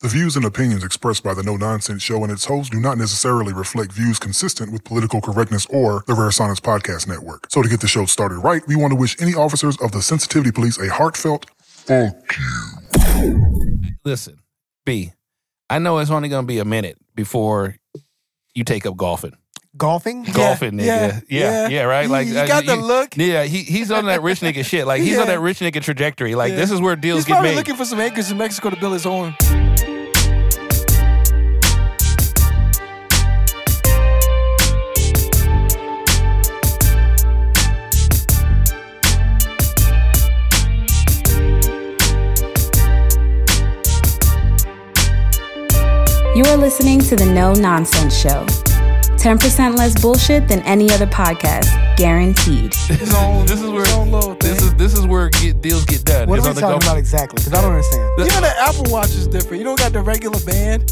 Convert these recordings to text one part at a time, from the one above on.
The views and opinions expressed by the No Nonsense Show and its hosts do not necessarily reflect views consistent with political correctness or the Rare Science Podcast Network. So to get the show started right, we want to wish any officers of the Sensitivity Police a heartfelt fuck you. Listen, B, I know it's only going to be a minute before you take up golfing. Golfing? Golfing, nigga. Yeah, right? Like, you got the look. Yeah, he's on that rich nigga shit. Like, he's on that rich nigga trajectory. Like, this is where deals get He's probably made. looking for some acres in Mexico to build his own. You are listening to the No Nonsense Show. 10% less bullshit than any other podcast, guaranteed. This is where deals get done. What are we talking about exactly? Because I don't understand. You know the Apple Watch is different. You don't got the regular band.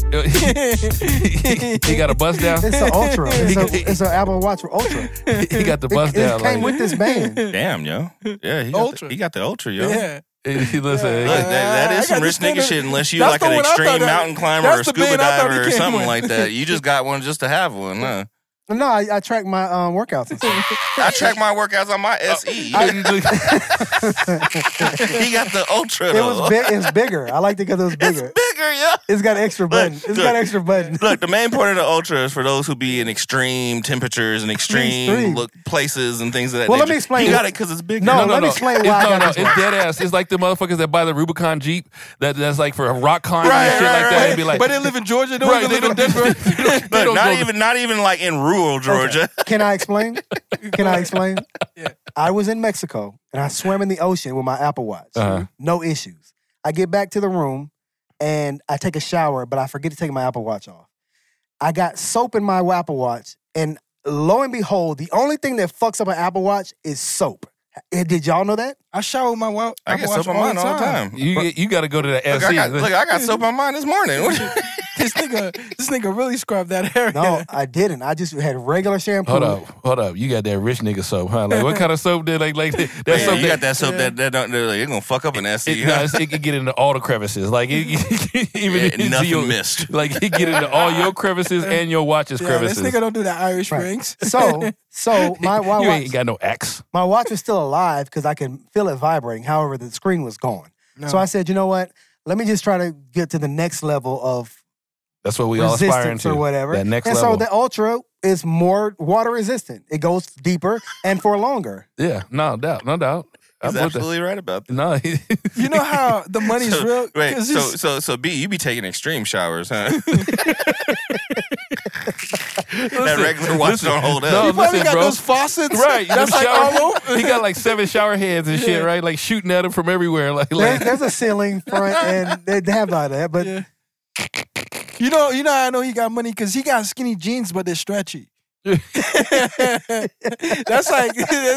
He got a bust down. It's an Ultra. It's an Apple Watch for Ultra. He got the bust down. It came with this band. Damn, yo. Yeah, he got the Ultra, yo. Yeah. Listen, that is some rich nigga shit unless you like an extreme mountain climber or scuba diver or something like that. You just got one just to have one, huh? No, I track my workouts and stuff. I track my workouts on my SE. He got the Ultra, though. It's bigger. I like it because it was bigger. It's bigger, yeah. It's got extra buttons. Look, the main point of the Ultra is for those who be in extreme temperatures and extreme places and things of that nature. Let me explain. You got it because it's bigger. No, let me explain why I got this one. It's dead ass. It's like the motherfuckers that buy the Rubicon Jeep that's like for a rock climbing and shit like that. And be like, but they live in Georgia. They right, don't live in Denver. Look, not even like in rural Georgia. Okay. Can I explain? Yeah. I was in Mexico and I swam in the ocean with my Apple Watch. Uh-huh. No issues. I get back to the room and I take a shower, but I forget to take my Apple Watch off. I got soap in my Apple Watch, and lo and behold, the only thing that fucks up an Apple Watch is soap. Did y'all know that? I shower with my Apple Watch. I get soap on mine all the time. You got to go to the SE. I got soap on mine this morning. This nigga really scrubbed that area. No, I didn't. I just had regular shampoo. Hold up. You got that rich nigga soap, huh? Like, what kind of soap did like that soap? You got that soap that don't, it's gonna fuck up an SE. It can get into all the crevices. Like nothing missed. Like it get into all your crevices and your watch's crevices. This nigga don't do the Irish Springs. So my you watch ain't got no X. My watch was still alive because I can feel it vibrating. However, the screen was gone. No. So I said, you know what? Let me just try to get to the next level of that's what we all aspire to, or whatever. That next level. So the Ultra is more water resistant. It goes deeper and for longer. Yeah, no doubt. He's absolutely right about that. No, you know how the money's real. Wait, so B, you be taking extreme showers, huh? That regular watch don't hold up. No, you probably got those faucets, right? That's like all over. He got like 7 shower heads and shit, right? Like shooting at him from everywhere. Like there's a ceiling front, and they have all that, but. Yeah. You know how I know he got money? Because he got skinny jeans, but they're stretchy. That's like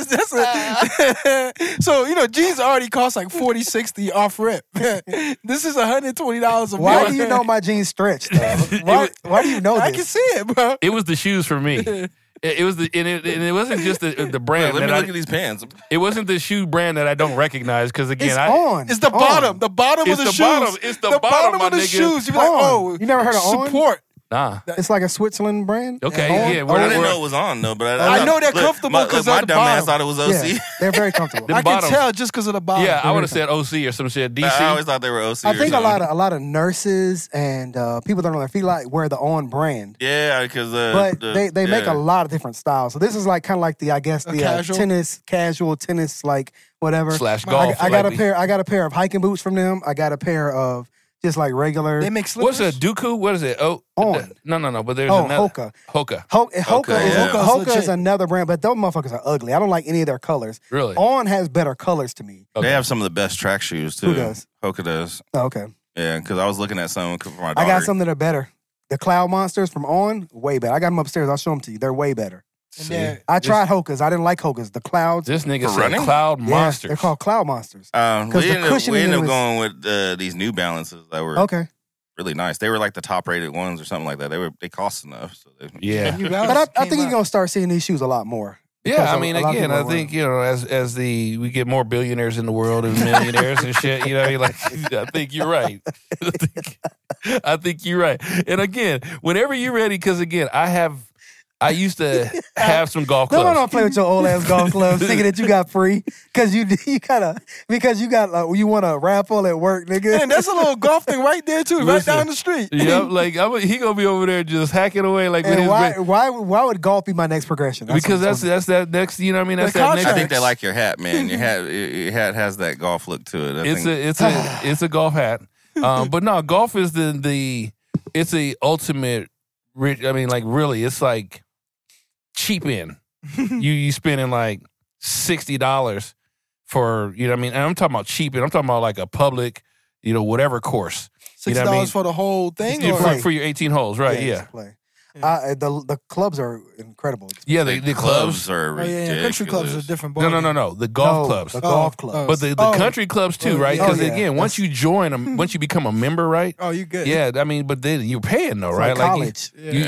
so jeans already cost like $40, $60 off rip. This is $120 a Why month. do you know my jeans stretched? Why do you know this? I can see it, bro. It was the shoes for me. It was and it wasn't just the brand. Let me look at these pants. It wasn't the shoe brand that I don't recognize because again, it's the bottom. The bottom of the shoes. It's the bottom of the nigga. shoes. You're like, oh, you never heard of On? Support. Nah. It's like a Switzerland brand. Okay, yeah. I didn't know it was on though, but I know they're comfortable because my of the dumb ass bottom. thought it was OC. Yeah, they're very comfortable. I can tell just because of the bottom. Yeah, I would have said OC or some shit. DC. I always thought they were OC. I think a lot of nurses and people that are on their feet wear the On brand. Yeah, because but they make a lot of different styles. So this is like kind of like the casual tennis like whatever / golf. I got a pair of hiking boots from them. I got a pair of just like regular. They make slippers. What's a Dooku? What is it? Oh, On. No. But there's another. Hoka. Hoka is another brand, but those motherfuckers are ugly. I don't like any of their colors. Really? On has better colors to me. They have some of the best track shoes too. Who does? Hoka does. Oh, okay. Yeah, because I was looking at some for my daughter. I got some that are better. The Cloud Monsters from On, way better. I got them upstairs. I'll show them to you. They're way better. I tried Hokas. I didn't like Hokas. The Clouds. This nigga said Cloud Monsters. They're called Cloud Monsters. We ended up going with these New Balances that were really nice. They were like the top rated ones or something like that. They cost enough. So yeah. But I think you're gonna start seeing these shoes a lot more Yeah, I mean, again, I think, you know, as we get more billionaires in the world and millionaires and shit, you know, you're like, I think you're right. I think you're right. And again, whenever you're ready, because again, I used to have some golf clubs. Don't play with your old ass golf clubs, thinking that you got free because you want a raffle at work, nigga. And that's a little golf thing right there too, right down the street. Yep, like he gonna be over there just hacking away like. And why would golf be my next progression? Because that's that next, you know what I mean? That's that next. I think they like your hat, man. Your hat has that golf look to it. It's a golf hat, but no, golf is it's the ultimate. I mean, like really, it's like. Cheap in. you spending like $60 for, you know what I mean? And I'm talking about cheap in. I'm talking about like a public, you know, whatever course. $60 you know what I mean? For the whole thing? For your 18 holes, right, yeah. The clubs are incredible. Yeah, the clubs are ridiculous. Country clubs are different. No. The golf clubs. The golf clubs. But the country clubs too, right? Because again, once you join them, once you become a member, right? Oh, you good. Yeah, I mean, but then you're paying though, right? Like college.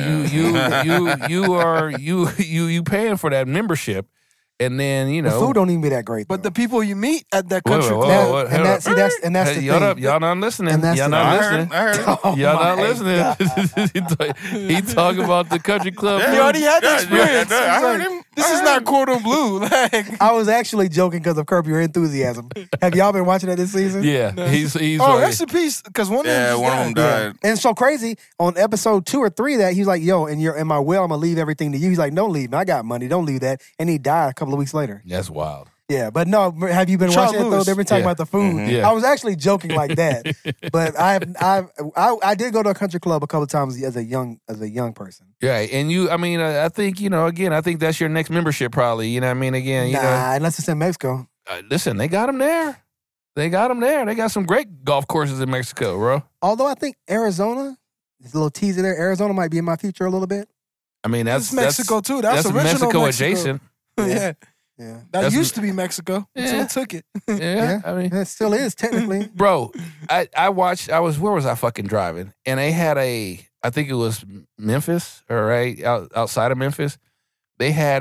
You paying for that membership. And then, you know, the food don't even be that great. But the people you meet at that country club, that's the thing. Y'all not listening. Y'all not listening. I heard. Y'all not listening. He talking about the country club. He already had the experience. I heard him. This is not Cordon Bleu. Like, I was actually joking because of Curb Your Enthusiasm. Have y'all been watching that this season? Yeah, he's. Rest in peace. Because one of them died. And so crazy on episode 2 or 3 that he's like, "Yo, in my will, I'm gonna leave everything to you." He's like, "Don't leave. I got money. Don't leave that." And he died a couple of weeks later. That's wild. Yeah, but no, have you been watching it though? They've been talking about the food. Mm-hmm. Yeah. I was actually joking like that, but I did go to a country club a couple of times as a young person. Yeah, and I think, you know, again, I think that's your next membership probably. You know what I mean? Again, unless it's in Mexico. Listen, they got them there. They got some great golf courses in Mexico, bro. Although I think Arizona, there's a little teaser there. Arizona might be in my future a little bit. I mean, that's Mexico too. That's original Mexico adjacent. Yeah. Yeah, that used to be Mexico until took it. Yeah, I mean, it still is technically. Bro, where was I fucking driving? And they had I think it was Memphis, all right, outside of Memphis. They had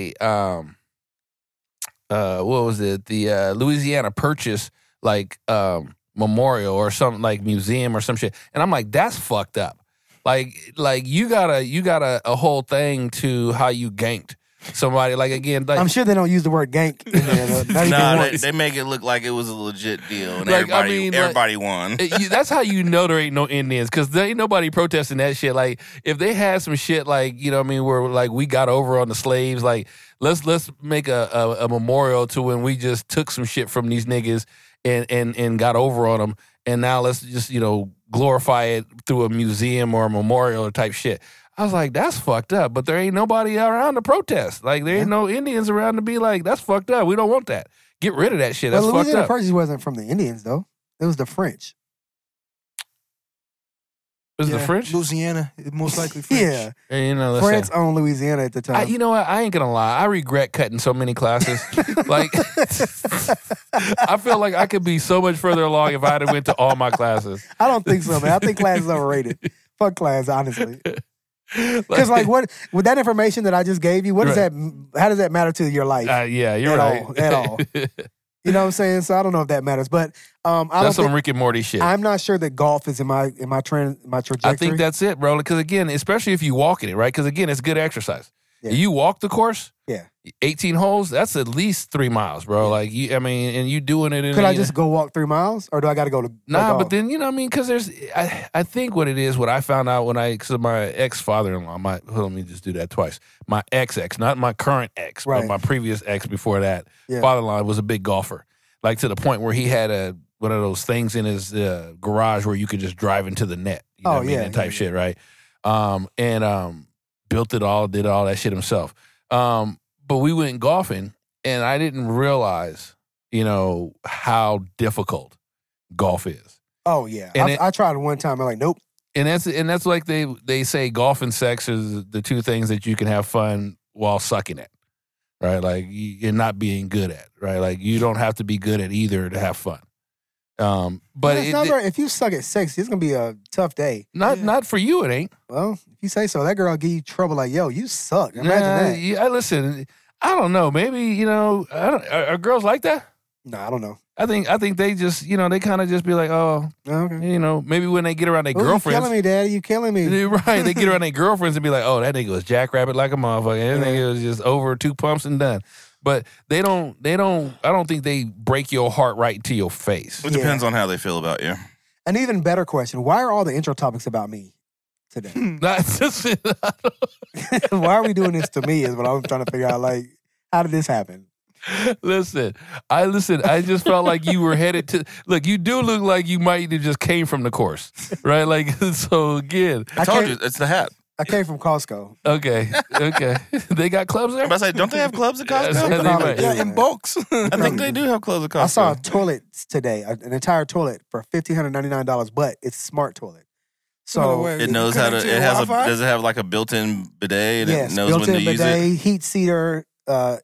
what was it? The Louisiana Purchase like memorial or something, like museum or some shit. And I'm like, that's fucked up. Like you got a whole thing to how you ganked somebody. Like again, like, I'm sure they don't use the word gank in there. Nah, they make it look like it was a legit deal, and like, everybody won. That's how you know there ain't no Indians, because there ain't nobody protesting that shit. Like if they had some shit like, you know what I mean, where like we got over on the slaves, like let's make a memorial to when we just took some shit from these niggas and got over on them, and now let's just, you know, glorify it through a museum or a memorial or type shit. I was like, that's fucked up. But there ain't nobody around to protest. Like, there ain't no Indians around to be like, that's fucked up. We don't want that. Get rid of that shit. That's fucked up. Louisiana Purchase wasn't from the Indians, though. It was the French. Was it the French? Louisiana, most likely French. Yeah. And, you know, France owned Louisiana at the time. You know what? I ain't gonna lie. I regret cutting so many classes. Like, I feel like I could be so much further along if I had went to all my classes. I don't think so, man. I think class is overrated. Fuck class, honestly. Because like, what with that information that I just gave you, what does that? How does that matter to your life? Yeah, you're right. At all. You know what I'm saying? So I don't know if that matters, but that's some Rick and Morty shit. I'm not sure that golf is in my trajectory. I think that's it, bro. Because again, especially if you walk in it, right? Because again, it's good exercise. Yeah. You walk the course, 18 holes. That's at least 3 miles, bro. Like and you doing it. Could I just go walk 3 miles, or do I got to go to? Nah, but then, you know what I mean? Because I think what it is, what I found out because my ex father-in-law, let me just do that twice. My ex, not my current ex, but my previous ex before that, father-in-law was a big golfer, like to the point where he had one of those things in his garage where you could just drive into the net. You know what I mean? That type shit, right? Built it all, did all that shit himself. But we went golfing, and I didn't realize, you know, how difficult golf is. Oh yeah, I tried it one time. I'm like, nope. And that's like they say golf and sex is the two things that you can have fun while sucking at, right? Like you're not being good at, right? Like you don't have to be good at either to have fun. But it's not right. If you suck at sex, it's gonna be a tough day. Not for you, it ain't. Well, if you say so, that girl will give you trouble. Like, yo, you suck. Imagine that. Yeah, listen. I don't know. Maybe are girls like that? No, I don't know. I think they just they kind of just be like, oh, okay. Maybe when they get around their girlfriends. You killing me, Daddy? You killing me? Right. They get around their girlfriends and be like, oh, that nigga was jackrabbit like a motherfucker. That nigga was just over 2 pumps and done. But I don't think they break your heart right to your face. It depends on how they feel about you. An even better question: why are all the intro topics about me today? That's just it. Why are we doing this to me? Is what I'm trying to figure out. Like, how did this happen? Listen. I just felt like you were headed to. Look, you do look like you might have just came from the course, right? Like, so again, I told you it's the hat. I came from Costco. Okay. They got clubs there? I say, don't they have clubs at Costco? Yeah, in bulks. I think they do have clubs at Costco. I saw a toilet today, an entire toilet for $1,599, but it's a smart toilet. So it knows how to. It has does it have like a built-in bidet? And yes, it knows when to use it. Heat seater, a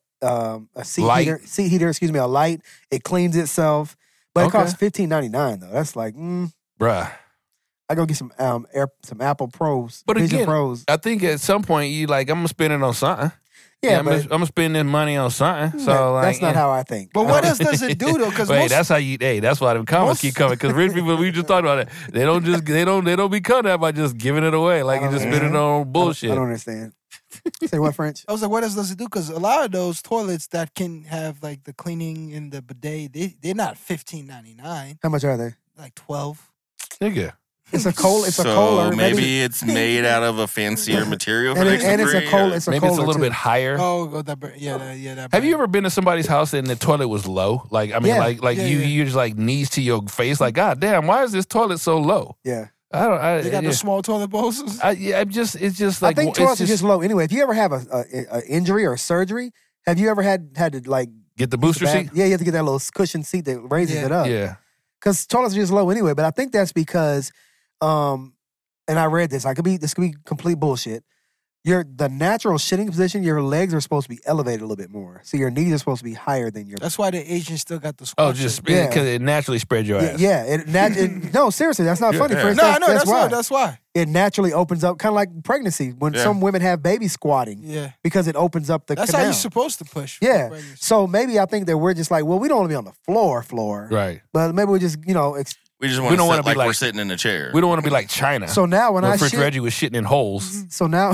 seat heater. Excuse me, a light. It cleans itself, but it costs $15.99 though. That's like, bruh. I go get some Apple Pros, but Vision again, Pros. I think at some point you like, I'm gonna spend it on something. Yeah, I'm gonna spend this money on something. So like, that's not how I think. But what else does it do though? Because that's how you. Hey, that's why them comments keep coming. Because rich people, we just talked about it. They don't become that by just giving it away. Like you just spend it on bullshit. I don't understand. Say what, French? I was like, what else does it do? Because a lot of those toilets that can have like the cleaning and the bidet, they're not $15.99. How much are they? Like $12. Nigga. It's a Kohler. It's a Kohler. Maybe it's made out of a fancier material. And it's a Kohler. Maybe it's a little bit higher. Oh, that. Have you ever been to somebody's house and the toilet was low? Like, I mean, you're just like knees to your face. Like, God damn, why is this toilet so low? Yeah. They got the small toilet bowls. It's just like I think toilets are just low anyway. If you ever have a injury or a surgery, have you ever had to like get the booster seat? Yeah, you have to get that little cushion seat that raises it up. Yeah. Because toilets are just low anyway. But I think that's because, and I read this. This could be complete bullshit. The natural shitting position, your legs are supposed to be elevated a little bit more. So your knees are supposed to be higher than your. That's why the Asians still got the squat. Oh, just because it naturally spread your ass. Yeah. No, seriously, that's not funny. Yeah. That's why. It naturally opens up, kind of like pregnancy, when some women have baby squatting. Yeah. Because it opens up the canal. That's how you're supposed to push. Yeah. So maybe I think that we're just like, well, we don't want to be on the floor. Right. But maybe we just, we just want to sit like we're sitting in a chair. We don't want to be like China. So now when Fritz Reggie was shitting in holes. So now.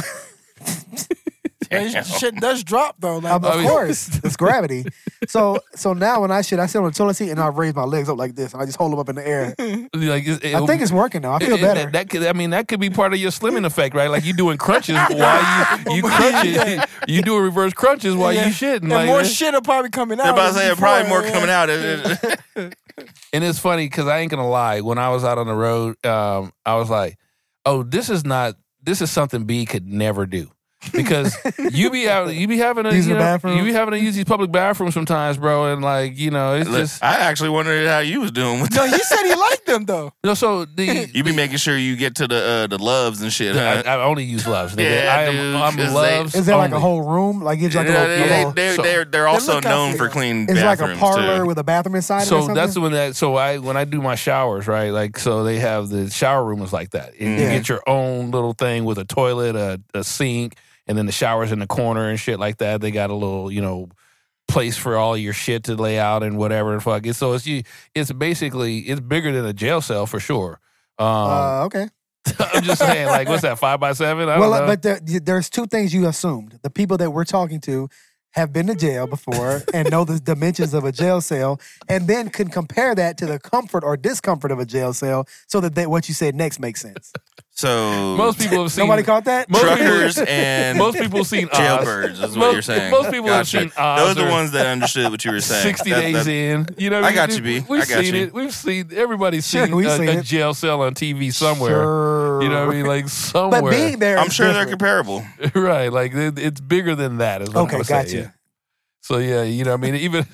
Shit does drop though. Like, of course, it's gravity. So now when I sit on the toilet seat and I raise my legs up like this and I just hold them up in the air. I think it's working now. I feel better. That could be part of your slimming effect, right? Like you doing crunches while you crunching. You doing reverse crunches while you shitting. And like, more shit will probably coming out. I'm about to say probably more coming out. And it's funny because I ain't gonna lie. When I was out on the road, I was like, "Oh, this is something B could never do." Because you be having to use these public bathrooms sometimes, bro, and like it's just. I actually wondered how you was doing with that. No, he said he liked them though. No, so you be making sure you get to the Loves and shit. Huh? I only use Loves. Nigga. Yeah, I'm Loves. Is there like a whole room? Like it's like they're also known for clean bathrooms. It's like a parlor with a bathroom inside. So that's when when I do my showers, right? Like so they have the shower room is like that. And you get your own little thing with a toilet, a sink. And then the shower's in the corner and shit like that. They got a little, place for all your shit to lay out and whatever the fuck. So it's basically bigger than a jail cell for sure. Okay. I'm just saying, like, what's that, 5x7? I don't know. But there's two things you assumed. The people that we're talking to have been to jail before and know the dimensions of a jail cell, and then can compare that to the comfort or discomfort of a jail cell, so that what you said next makes sense. So most people have seen. Nobody caught that? Truckers and most people have seen jailbirds. Is what you're saying. Most people have seen Oz. Those are the ones that understood what you were saying. 60 days in. I got you, B. We've seen it. We've seen everybody's seen a jail cell on TV somewhere. Sure. You know what I mean? Like somewhere. But being there, I'm sure they're comparable. Right. Like it's bigger than that. Is what I'm gonna say. Yeah. So yeah, I mean, even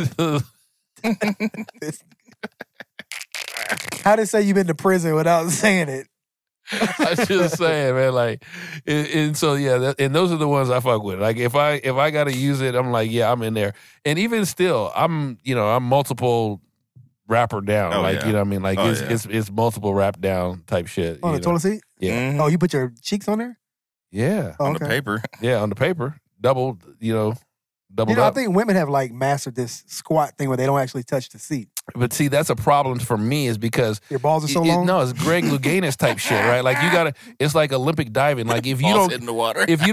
how to say you've been to prison without saying it? I'm just saying, man. Like, and so yeah, and those are the ones I fuck with. Like, if I gotta use it, I'm like, yeah, I'm in there. And even still, I'm multiple wrapper down. Oh, like, yeah. you know what I mean? Like, it's multiple wrap down type shit. On the toilet seat? Yeah. Mm-hmm. Oh, you put your cheeks on there? Yeah. Oh, on the paper. Yeah, on the paper, double. doubled I up. think women have like mastered this squat thing where they don't actually touch the seat. But see, that's a problem for me is because your balls are so long. No, it's Greg Louganis type shit, right? Like you gotta. It's like Olympic diving. Like if you don't in the water. if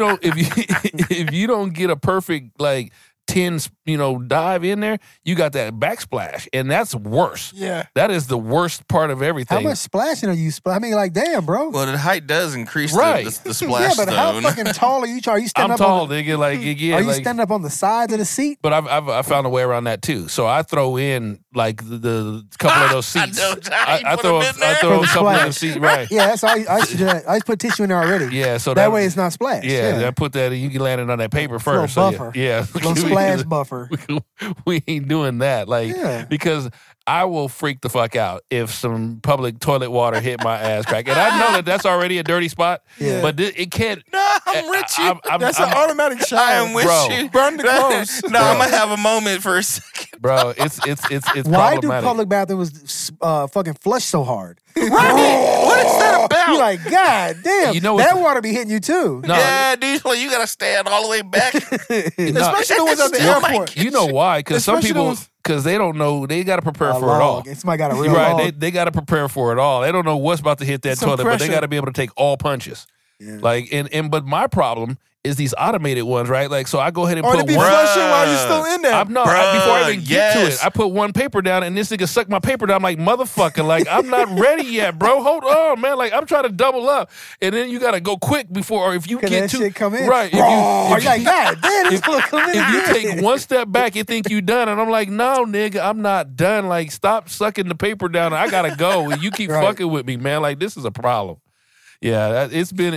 you don't get a perfect like 10, dive in there, you got that backsplash, and that's worse. Yeah, that is the worst part of everything. How much splashing are you? I mean, like, damn, bro. Well, the height does increase right. the splash zone. Yeah, but how fucking tall are you? Are you standing I'm up? Tall, nigga. Like, yeah, are you standing up on the sides of the seat? But I found a way around that too. So I throw in like the couple of those seats. I throw a couple of those seats. Right. Yeah, that's I used to do that. I used to put tissue in there already. Yeah, so that way it's not splashed. Yeah, I put that. You can land it on that paper first. Little buffer. Yeah, little splash buffer. We ain't doing that, because I will freak the fuck out if some public toilet water hit my ass crack, and I know that's already a dirty spot. Yeah. But it can't. No, I'm with you. That's an automatic shower. I am with you. Burn the clothes. No, I'm gonna have a moment for a second, bro. It's why do public bathrooms fucking flush so hard? Right? What is that about? You're like, God damn, that water be hitting you too. No. Yeah, dude, you gotta stand all the way back. Especially the ones at the airport. You know why? Because some people, because they don't know, they got to prepare for it all. Somebody got a real right? They got to prepare for it all. They don't know what's about to hit that toilet, but they got to be able to take all punches. Yeah. Like, but my problem is these automated ones, right? Like, so I go ahead and put one. Or to be flushing while you're still in there. Before I even get to it, I put one paper down, and this nigga sucked my paper down. I'm like, motherfucker, like, I'm not ready yet, bro. Hold on, man. Like, I'm trying to double up. And then you got to go quick before, or if you get shit come in. Right. You're like, God damn, this gonna come in. If you take one step back, you think you done. And I'm like, no, nigga, I'm not done. Like, stop sucking the paper down. I got to go. And you keep fucking with me, man. Like, this is a problem. Yeah, it's been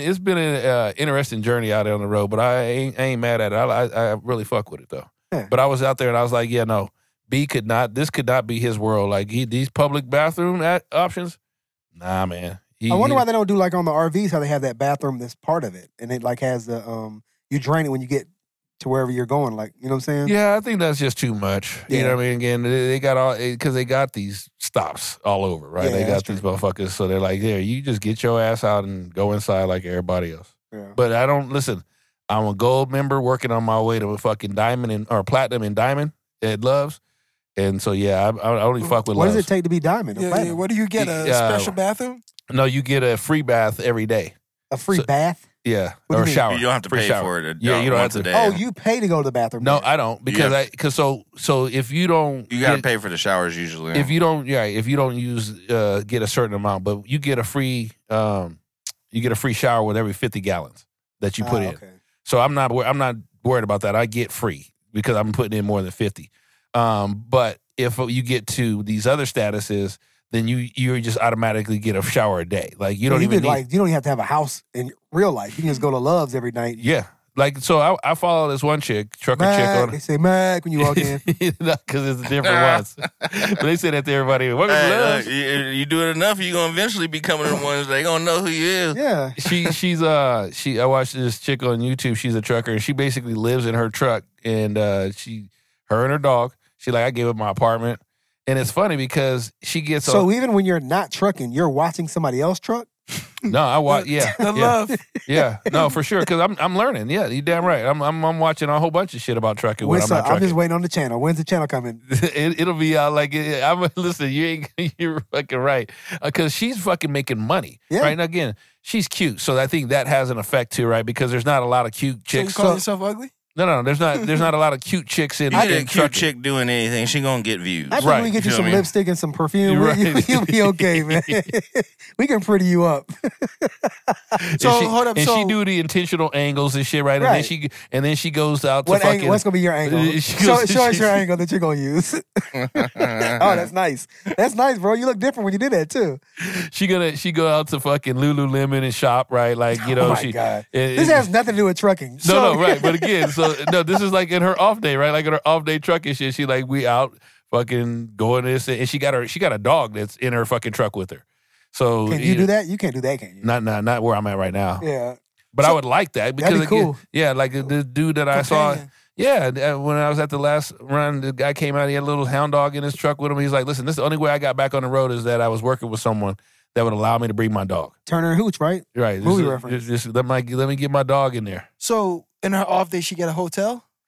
an interesting journey out there on the road, but I ain't mad at it. I really fuck with it though. Yeah. But I was out there and I was like, yeah, no, this could not be his world. Like these public bathroom options, nah, man. I wonder why they don't do like on the RVs how they have that bathroom that's part of it, and it like has the you drain it when you get to wherever you're going, like, you know what I'm saying? Yeah, I think that's just too much. Yeah. You know what I mean? Again, they got all, because they got these stops all over, right? Yeah, they got these motherfuckers, so they're like, yeah, you just get your ass out and go inside like everybody else. Yeah. But I don't, listen, I'm a gold member working on my way to a fucking or platinum and diamond at Love's. And so, yeah, I only fuck with Love's. What does it take to be diamond? Yeah, what do you get, a special bathroom? No, you get a free bath every day. A free bath? Yeah, or shower. You don't have to pay for it. Yeah, you don't have to. Oh, you pay to go to the bathroom? No, I don't, because so if you don't, you gotta pay for the showers usually. If you don't use get a certain amount, but you get a free shower with every 50 gallons that you put in. Okay. So I'm not worried about that. I get free because I'm putting in more than 50. But if you get to these other statuses, then you just automatically get a shower a day. Like you don't even you don't even have to have a house in real life. You can just go to Love's every night. Yeah. Like, so I follow this one chick, trucker chick. They say Mac when you walk in. Because it's different ones. But they say that to everybody. Welcome to Love's. You do it enough, you're going to eventually be coming to the ones they going to know who you is. Yeah. I watched this chick on YouTube. She's a trucker, and she basically lives in her truck. And her and her dog, I gave up my apartment. And it's funny because she gets so even when you're not trucking, you're watching somebody else truck? No, I watch. Yeah, the love. Yeah, no, for sure. Because I'm learning. Yeah, you damn right. I'm watching a whole bunch of shit about trucking when I'm not trucking. I'm just waiting on the channel. When's the channel coming? It'll be out like listen. You're fucking right. Because she's fucking making money. Yeah. Right. And again, she's cute, so I think that has an effect too, right? Because there's not a lot of cute chicks. So you call yourself ugly? No, there's not a lot of cute chicks in. You get a cute chick doing anything, she gonna get views. I think we get you some lipstick and some perfume. Right. You'll be okay, man. We can pretty you up. Hold up. And she do the intentional angles and shit, right? And then she goes out to fucking. What's gonna be your angle? Show us your angle that you're gonna use. Oh, that's nice. That's nice, bro. You look different when you did that too. She go out to fucking Lululemon and shop, right? Like, you know, oh my God. This has nothing to do with trucking. No, right. But again, so no, this is like in her off day, right? Like in her off day trucking shit. She like, we out fucking going this, and she got a dog that's in her fucking truck with her. So can you do that? You can't do that, can you? Not where I'm at right now. Yeah, but I would like that because that'd be cool. Yeah, like the dude that I saw. Yeah, when I was at the last run, the guy came out. He had a little hound dog in his truck with him. He's like, listen, this is the only way I got back on the road is that I was working with someone that would allow me to bring my dog. Turner and Hooch, right? Right. Movie reference. Just let me get my dog in there. So in her off day, she get a hotel?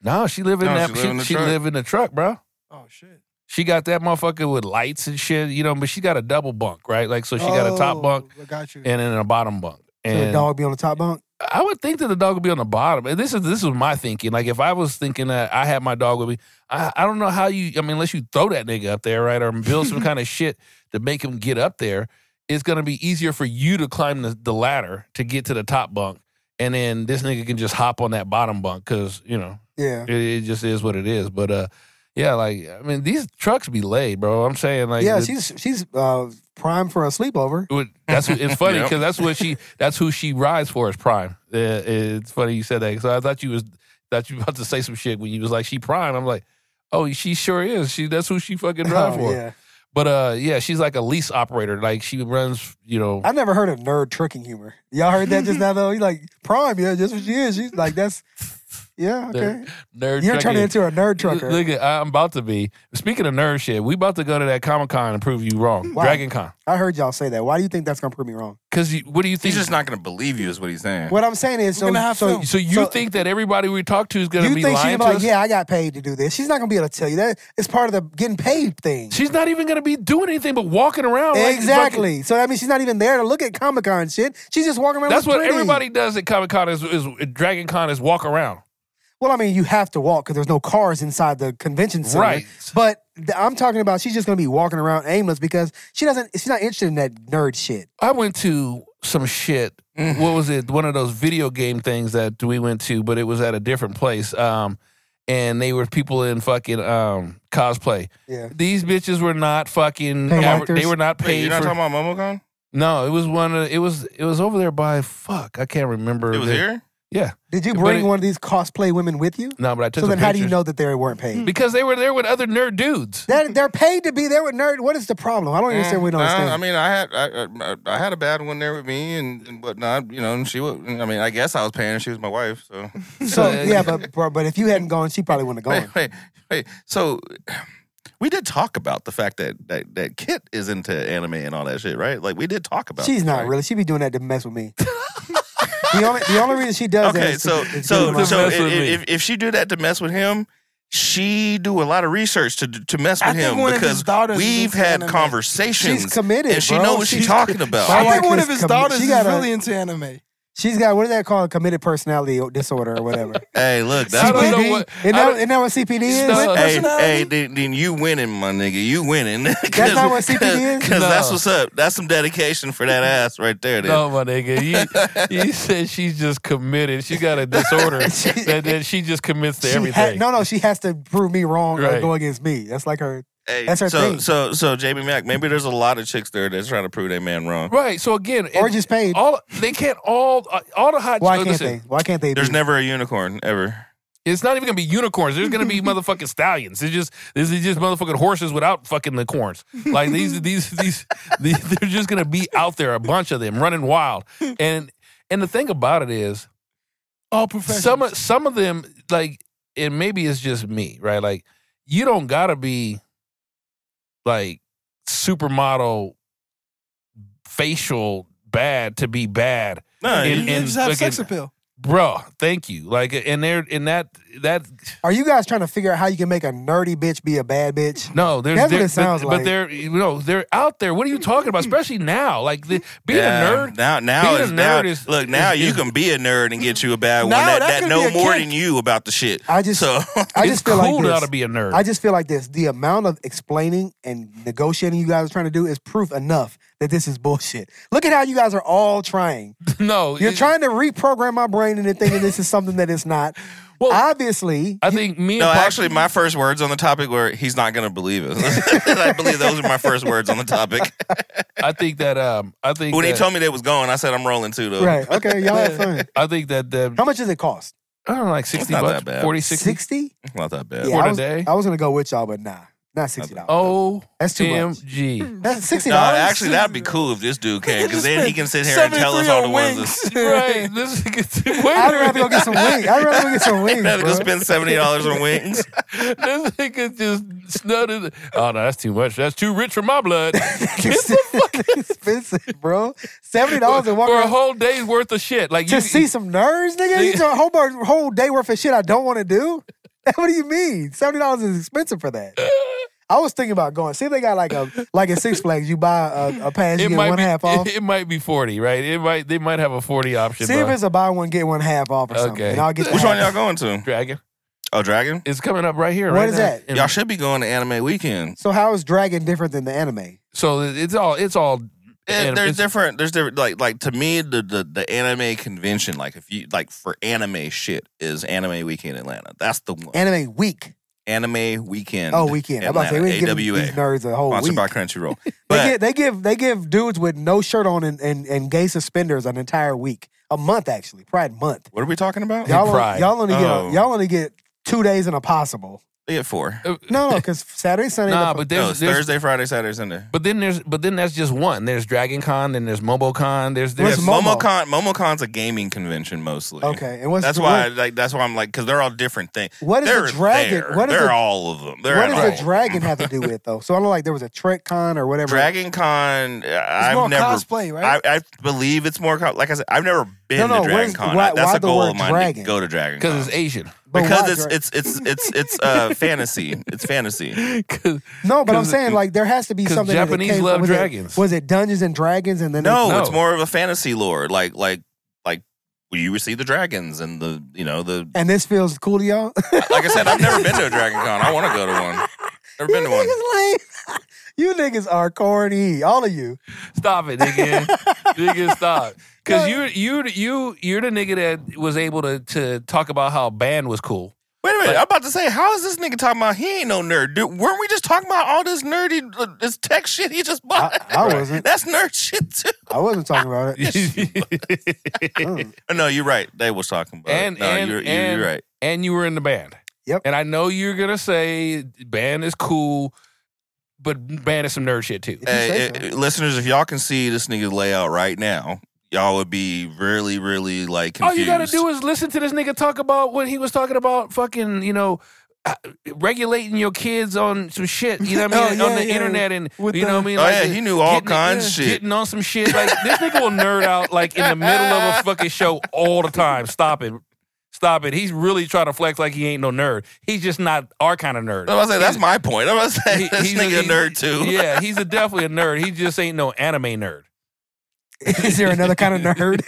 No, she live in She live in the truck, bro. Oh shit. She got that motherfucker with lights and shit, you know, but she got a double bunk, right? Like, so she got a top bunk got you. and then a bottom bunk. And so the dog be on the top bunk? I would think that the dog would be on the bottom. And this was my thinking. Like, if I was thinking that I had my dog with me, I don't know how unless you throw that nigga up there, right? Or build some kind of shit to make him get up there, it's going to be easier for you to climb the ladder to get to the top bunk. And then this nigga can just hop on that bottom bunk because, you know, it just is what it is. But, yeah, like, I mean, these trucks be laid, bro. I'm saying, like, yeah, she's prime for a sleepover. It's funny because that's who she rides for is Prime. It's funny you said that because I thought you were about to say some shit when you was like she Prime. I'm like, oh, she sure is. That's who she fucking drive for. Yeah. But yeah, she's like a lease operator. Like she runs, you know. I never heard of nerd trucking humor. Y'all heard that just now though? He's like Prime, yeah, just what she is. She's like that's. Yeah, okay. Nerd You're turning into a nerd trucker. Look, I'm about to be. Speaking of nerd shit, we about to go to that Comic-Con and prove you wrong. Wow. Dragon Con. I heard y'all say that. Why do you think that's going to prove me wrong? Because what do you think? He's just not going to believe you is what he's saying. What I'm saying is, so you think that everybody we talk to is going to be lying to us? You think she's like, yeah, I got paid to do this. She's not going to be able to tell you that. It's part of the getting paid thing. She's not even going to be doing anything but walking around. Exactly. So that means she's not even there to look at Comic-Con shit. She's just walking around. That's what everybody does at Comic-Con is Dragon Con is walk around. Well, I mean, you have to walk because there's no cars inside the convention center. Right. But I'm talking about she's just going to be walking around aimless because she's not interested in that nerd shit. I went to some shit. What was it? One of those video game things that we went to, but it was at a different place. And they were people in fucking cosplay. Yeah. These bitches were not fucking. They were not paid. Wait, you're not talking about MomoCon? No, it was one of. It was over there by fuck. I can't remember. It was here. Yeah. Did you bring one of these cosplay women with you? No, but I took So then some how do you pictures. know that they weren't paid? Because they were there with other nerd dudes. They're paid to be there with nerd. What is the problem? I don't understand. We don't understand. I mean, I had a bad one there with me and whatnot, you know, and she would, I mean, I guess I was paying her. She was my wife, so. So, yeah, but if you hadn't gone, she probably wouldn't have gone. Wait. So, we did talk about the fact that Kit is into anime and all that shit, right? Like, we did talk about She's this, not right? really. She be doing that to mess with me. The only reason she does that Okay, is so if she do that to mess with him, she do a lot of research to mess with him because we've had conversations. She's committed, and she bro. knows what she's talking about. I think one of his daughters is really into anime. She's got, what is that called? Committed personality disorder or whatever. Hey, look, I don't know CPD? what- Isn't that what CPD is? Hey, then you winning, my nigga. You winning. That's not what CPD is? Because No. that's what's up. That's some dedication for that ass right there. Then. No, my nigga. You said she's just committed. She got a disorder that she just commits to everything. She has to prove me wrong or Right. go against me. That's like her. Hey, That's her thing. So Jamie Mack, maybe there's a lot of chicks there that's trying to prove their man wrong. Right. So again, Or just paid. They can't all the hot. Why can't listen, they? Why can't they? There's be? never a unicorn ever. It's not even gonna be unicorns. There's gonna be motherfucking stallions. This is just motherfucking horses without fucking the corns. Like these they're just gonna be out there, a bunch of them running wild. And the thing about it is, All professionals. some of them, like, and maybe it's just me, right? Like, you don't gotta be like supermodel facial bad to be bad. No, You you- just have fucking- sex appeal. Bro, thank you. Like, and they're in that. Are you guys trying to figure out how you can make a nerdy bitch be a bad bitch? No, That's what it sounds but like. they're out there. What are you talking about? Especially now, like being a nerd. Now being is a now. nerd is Look, now is- you can be a nerd and get you a bad one Now, that that could know be a more kick. than you about the shit. I just It's feel cool like now this. to be a nerd. I just feel like this. The amount of explaining and negotiating you guys are trying to do is proof enough that this is bullshit. Look at how you guys are all trying. No, You're trying to reprogram my brain into thinking this is something that it's not. Well, obviously, I think me and No, Park- actually, my first words on the topic were, he's not going to believe it. I believe those are my first words on the topic. I think that When he told me they was going, I said, I'm rolling too, though. right? Okay, y'all have fun. I think that How much does it cost? I don't know, like $60, It's not that bad. 40, 60. 60? It's not that bad. Yeah, For I the was, day? I was gonna go with y'all, but nah, not $60. That's too much. OMG. That's $60. No, actually, that'd be cool if this dude came, because then he can sit here and tell us all the ones. Right. This I'd rather go get some wings. I'd rather go get some wings. Rather go bro. spend $70 on wings. This nigga just snudded. Oh, no, that's too much. That's too rich for my blood. Expensive, bro. $70 and walk For a around whole day's worth of shit. Like to you see some nerds, nigga. You talking a whole day worth of shit I don't want to do. What do you mean? $70 is expensive for that. I was thinking about going. See if they got like at Six Flags, you buy a pass, you get one half off. It might be 40, right? They might have a 40 option. See if it's a buy one get one half off or something. And I'll get Which one y'all going to? Dragon. Oh, Dragon? It's coming up right here. What is that? Y'all should be going to Anime Weekend. So how is Dragon different than the anime? So it's all. There's different. Like to me, the anime convention, like if you like for anime shit, is Anime Weekend Atlanta. That's the one. Anime Week. Anime Weekend. Oh, weekend. I'm about to say we give these nerds a whole sponsored week. by Crunchyroll. They give dudes with no shirt on and gay suspenders an entire week, a month actually, Pride Month. What are we talking about? Y'all only get 2 days in a possible. They get 4. No, because Saturday, Sunday. Nah, but there's Thursday, Friday, Saturday, Sunday. But then that's just one. There's Dragon Con, then there's MomoCon. There's MomoCon. MomoCon's a gaming convention mostly. Okay, and that's why I'm like, because they're all different things. What is the Dragon? They're all of them. What does the Dragon have to do with though? So I don't know, like there was a Trek Con or whatever. Dragon Con. It's more cosplay, right? I believe it's more. Like I said, I've never been to Dragon Con. That's a goal of mine to go to Dragon Con because it's Asian. Because it's fantasy. It's fantasy. No, but I'm saying like there has to be something. Japanese love dragons. Was it Dungeons and Dragons and then no, it's more of a fantasy lore. Like you receive the dragons and the. And this feels cool to y'all. Like I said, I've never been to a Dragon Con. I want to go to one. Never been to one. Lame. You niggas are corny, all of you. Stop it, nigga. Nigga, stop. Because you're the nigga that was able to talk about how band was cool. Wait a minute, I'm about to say, how is this nigga talking about he ain't no nerd? Dude, weren't we just talking about all this nerdy, this tech shit he just bought? I wasn't. That's nerd shit too. I wasn't talking about it. No, you're right. They was talking about it. You're right. And you were in the band. Yep. And I know you're going to say band is cool, but band is some nerd shit too. Listeners, if y'all can see this nigga's layout right now, y'all would be really, really like confused. All you gotta do is listen to this nigga talk about what he was talking about, fucking, regulating your kids on some shit, you know what I mean, on the internet and, know what I mean? Oh, like, he knew all kinds of shit. Getting on some shit. Like, this nigga will nerd out, like, in the middle of a fucking show all the time. Stop it. He's really trying to flex like he ain't no nerd. He's just not our kind of nerd. I'm about to say, that's my point. I'm about to say, this nigga a nerd too. Yeah, he's definitely a nerd. He just ain't no anime nerd. Is there another kind of nerd?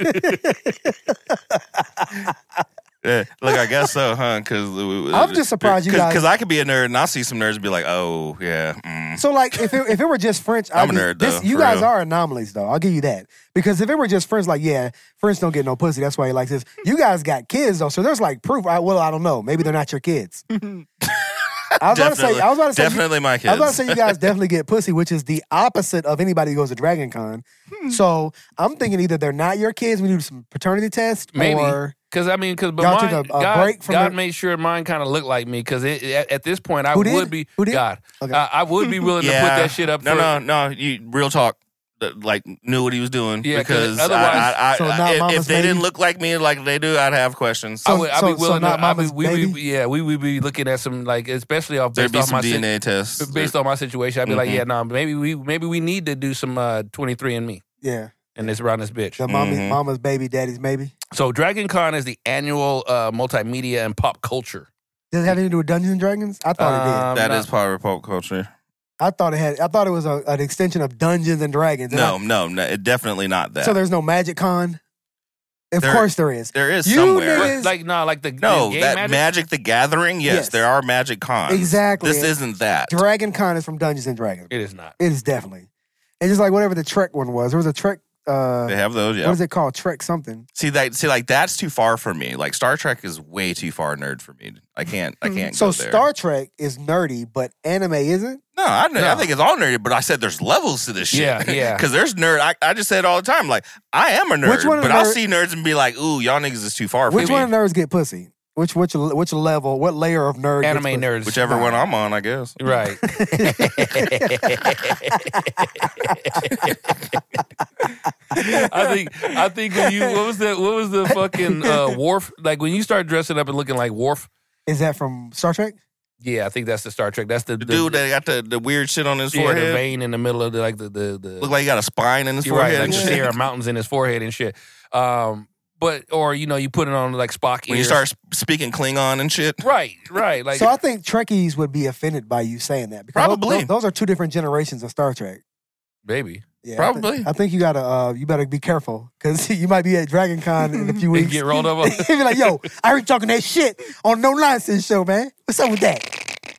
Yeah, look, I guess so, huh? Because I'm just surprised you guys. Because I could be a nerd and I'll see some nerds and be like, oh yeah. So like, if it were just French, I'm a nerd though. You guys are anomalies though. I'll give you that. Because if it were just French, like French don't get no pussy. That's why he likes this. You guys got kids though, so there's like proof. I don't know. Maybe they're not your kids. I was about to say definitely my kids. I was about to say you guys definitely get pussy, which is the opposite of anybody who goes to Dragon Con. So I'm thinking either they're not your kids, we do some paternity test, maybe. Or because God made sure mine kind of looked like me. Because at this point, I would be God. Okay. I would be willing to put that shit up. No. Real talk. Like knew what he was doing because otherwise, if they didn't look like me like they do, I'd have questions. I'd be willing to. We would be looking at some like, especially based off my DNA tests based on my situation. I'd be like, maybe we need to do some 23andMe. Yeah, and it's around this bitch. The mama's baby, daddy's maybe. So Dragon Con is the annual multimedia and pop culture. Does it have anything to do with Dungeons and Dragons? I thought it did. That is part of pop culture. I thought it was an extension of Dungeons and Dragons. No, it definitely not that. So there's no Magic Con? Of course there is. There is somewhere. Magic the Gathering, yes, there are Magic Cons. Exactly. This isn't that. Dragon Con is from Dungeons and Dragons. It is not. It is definitely. And just like whatever the Trek one was. There was a Trek. They have those, yeah. What is it called? Trek something. See, like that's too far for me. Like Star Trek is way too far nerd for me. I can't go there. So Star Trek is nerdy, but anime isn't? No, I think it's all nerdy, but I said there's levels to this shit. Yeah. Because there's nerd. I just say it all the time. Like, I am a nerd, but I'll see nerds and be like, ooh, y'all niggas is too far for me. Which one of nerds get pussy? Which level, what layer of nerd? Anime nerds. Whichever one I'm on, I guess. Right. I think when what was the fucking Worf? Like when you start dressing up and looking like Worf. Is that from Star Trek? Yeah, I think that's the Star Trek. That's the dude that got the weird shit on his forehead. The vein in the middle of the look like he got a spine in his forehead. Right, like Sierra Mountains in his forehead and shit. But But or you put it on like Spock ears. When you start speaking Klingon and shit. Right. Like so I think Trekkies would be offended by you saying that. Because probably. Those are two different generations of Star Trek. Maybe. Yeah, probably. I think you gotta you better be careful because you might be at Dragon Con in a few weeks. Get rolled over. He'd be like, yo, I heard you talking that shit on No Nonsense Show, man. What's up with that?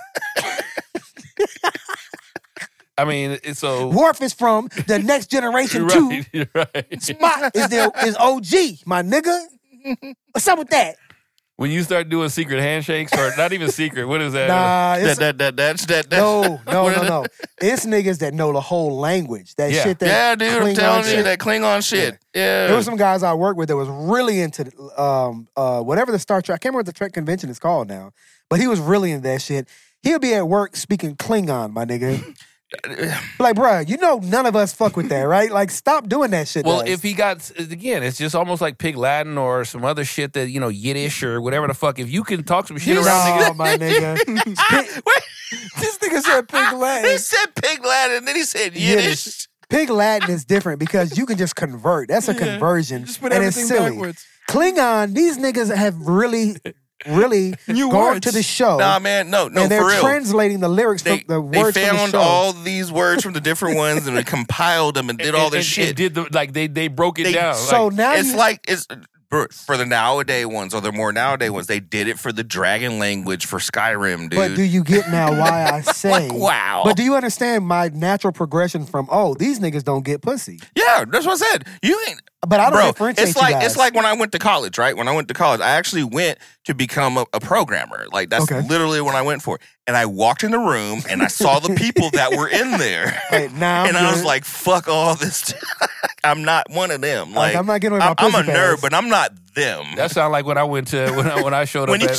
I mean, so Worf is from the Next Generation too. Right. Spock is OG, my nigga. What's up with that? When you start doing secret handshakes, or not even secret, what is that? Nah, That's no. It's niggas that know the whole language. That shit. That yeah, dude, I'm telling you, that Klingon shit. Yeah. There were some guys I worked with that was really into whatever the Star Trek. I can't remember what the Trek convention is called now, but he was really into that shit. He'll be at work speaking Klingon, my nigga. Like, bro, none of us fuck with that, right? Like, stop doing that shit. Well, if he got, again, it's just almost like Pig Latin or some other shit that, Yiddish or whatever the fuck. If you can talk some shit around niggas. My nigga. This nigga said Pig Latin. He said Pig Latin, and then he said Yiddish. Pig Latin is different because you can just convert. That's a conversion. Just put and it's everything silly. backwards. Klingon, these niggas have really gone to the show. Nah, man, no, and they're for real. translating the lyrics from the words They from found the show. all these words from the different ones and they compiled them and did all this shit. And they broke it down. So now it's for the nowadays ones or the more nowadays ones, they did it for the dragon language for Skyrim, dude. But do you get now why I say like, wow? But do you understand my natural progression from these niggas don't get pussy? Yeah, that's what I said. You ain't. But I don't differentiate you guys. It's like when I went to college, right? When I went to college, I actually went to become a programmer. Like that's literally what I went for. And I walked in the room and I saw the people that were in there. Right, now and I was like, "Fuck all this." I'm not one of them. Like I'm not getting my I'm a pussy nerd, pass. but I'm not them. That sounded like when I went to when I showed up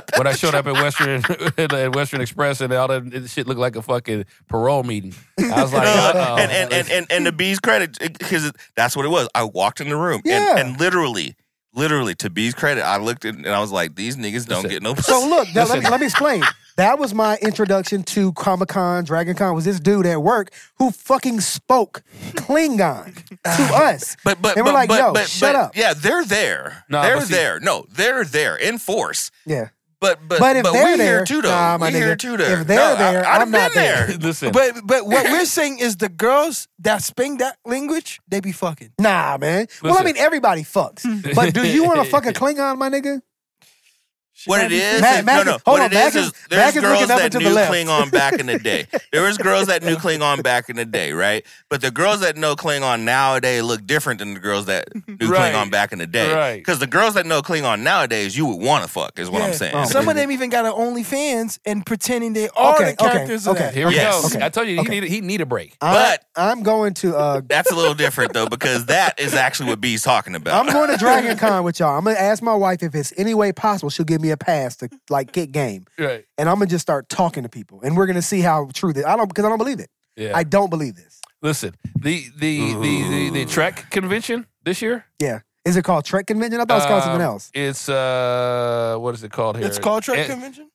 at Western Express and all that shit looked like a fucking parole meeting. I was like, and to B's credit, because that's what it was. I walked in the room and literally, to B's credit, I looked at and I was like, these niggas don't get no pussy. So look, let me explain. That was my introduction to Comic-Con, Dragon Con, was this dude at work who fucking spoke Klingon to us. But and we're like, shut up. Yeah, they're there. No, they're there. No, they're there in force. Yeah. But if they're we're there, here too, though. We're here too, though. If they're there, I'm not there. Listen. But what we're saying is the girls that speak that language, they be fucking. Nah, man. Well, I mean, everybody fucks. But do you want to fuck a Klingon, my nigga? What it is, there's girls that knew Klingon back in the day. There was girls that knew Klingon back in the day, right? But the girls that know Klingon nowadays look different than the girls that knew Klingon back in the day. Right. Because the girls that know Klingon nowadays, you would want to fuck, is what I'm saying. Oh. Some of them even got an OnlyFans and pretending they are the characters of that. Here we Yes. go. I told you, he need a break. But I'm going to... that's a little different, though, because that is actually what B's talking about. I'm going to Dragon Con with y'all. I'm going to ask my wife if it's any way possible she'll give me a pass to get game. Right. And I'm going to just start talking to people. And we're going to see how true this... because I don't believe it. Yeah. I don't believe this. Listen, the Trek convention this year? Yeah. Is it called Trek Convention? I thought it was called something else. It's what is it called here? It's called Trek Convention?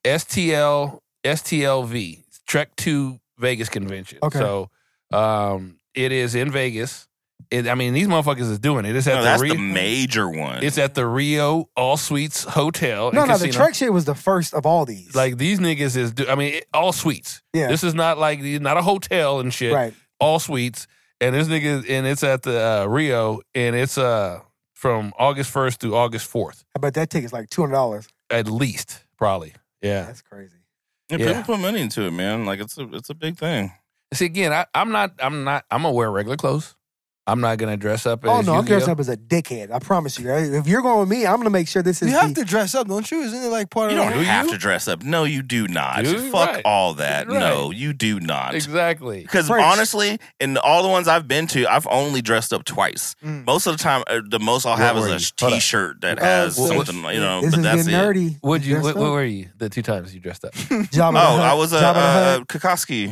STLV. Trek 2 Vegas Convention. Okay. So it is in Vegas. These motherfuckers is doing it. It's at that's the major one. It's at the Rio All Suites Hotel. No, the Trek shit was the first of all these. Like these niggas is, all suites. Yeah. This is not not a hotel and shit. Right. All suites. And this nigga, and it's at the Rio, and it's from August 1st through August 4th. I bet that ticket's like $200. At least, probably. Yeah. That's crazy. Yeah, people put money into it, man. Like it's a big thing. See, again, I'm gonna wear regular clothes. I'm not gonna dress up as I'm Yu-Gi-Oh. dressing up as a dickhead. I promise you. If you're going with me, I'm gonna make sure this is. You have to dress up, don't you? Isn't it like part You of don't have to dress up. No, you do not. Do you? Fuck Right. all that. Right. No, you do not. Exactly. Because French. honestly, in all the ones I've been to, I've only dressed up twice. Most of the time, the most I'll have were you? is a T-shirt that has something, This but is that's getting it. nerdy. What Dressed up? were you the 2 times you dressed up? Jabba the Oh, Hutt. I was Jabba the a Hutt.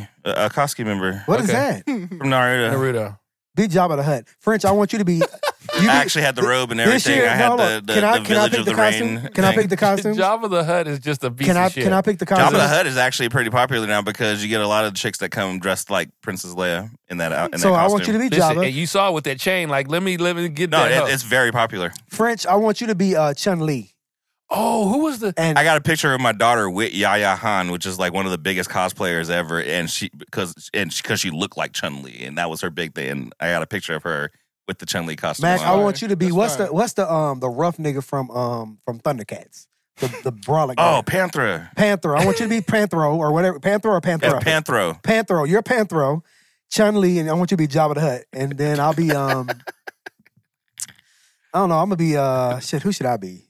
Kokoski member What is Okay. that? from Naruto. Naruto. Be Jabba the Hutt. French, I want you to be actually had the robe and everything. I had the Village of the Rain. Can I pick the costume? Jabba the Hutt is just a piece of shit. Can I pick the costume? Jabba the Hutt is actually pretty popular now because you get a lot of chicks that come dressed like Princess Leia in that costume. So I want you to be Jabba. And you saw with that chain, like, let me get that. No, it's very popular. French, I want you to be Chun-Li. Oh, who was the? I got a picture of my daughter with Yaya Han, which is like one of the biggest cosplayers ever, and because she looked like Chun-Li, and that was her big thing. And I got a picture of her with the Chun-Li costume. Mac, I want you to be what's the rough nigga from Thundercats, the brawler guy. Oh, Panthro. Panther. I want you to be Panthro or whatever. Panther or Panthro. Yeah, Panthro. Panthro. You're Panthro. Chun-Li, and I want you to be Jabba the Hutt, and then I'll be I don't know. I'm gonna be shit. Who should I be?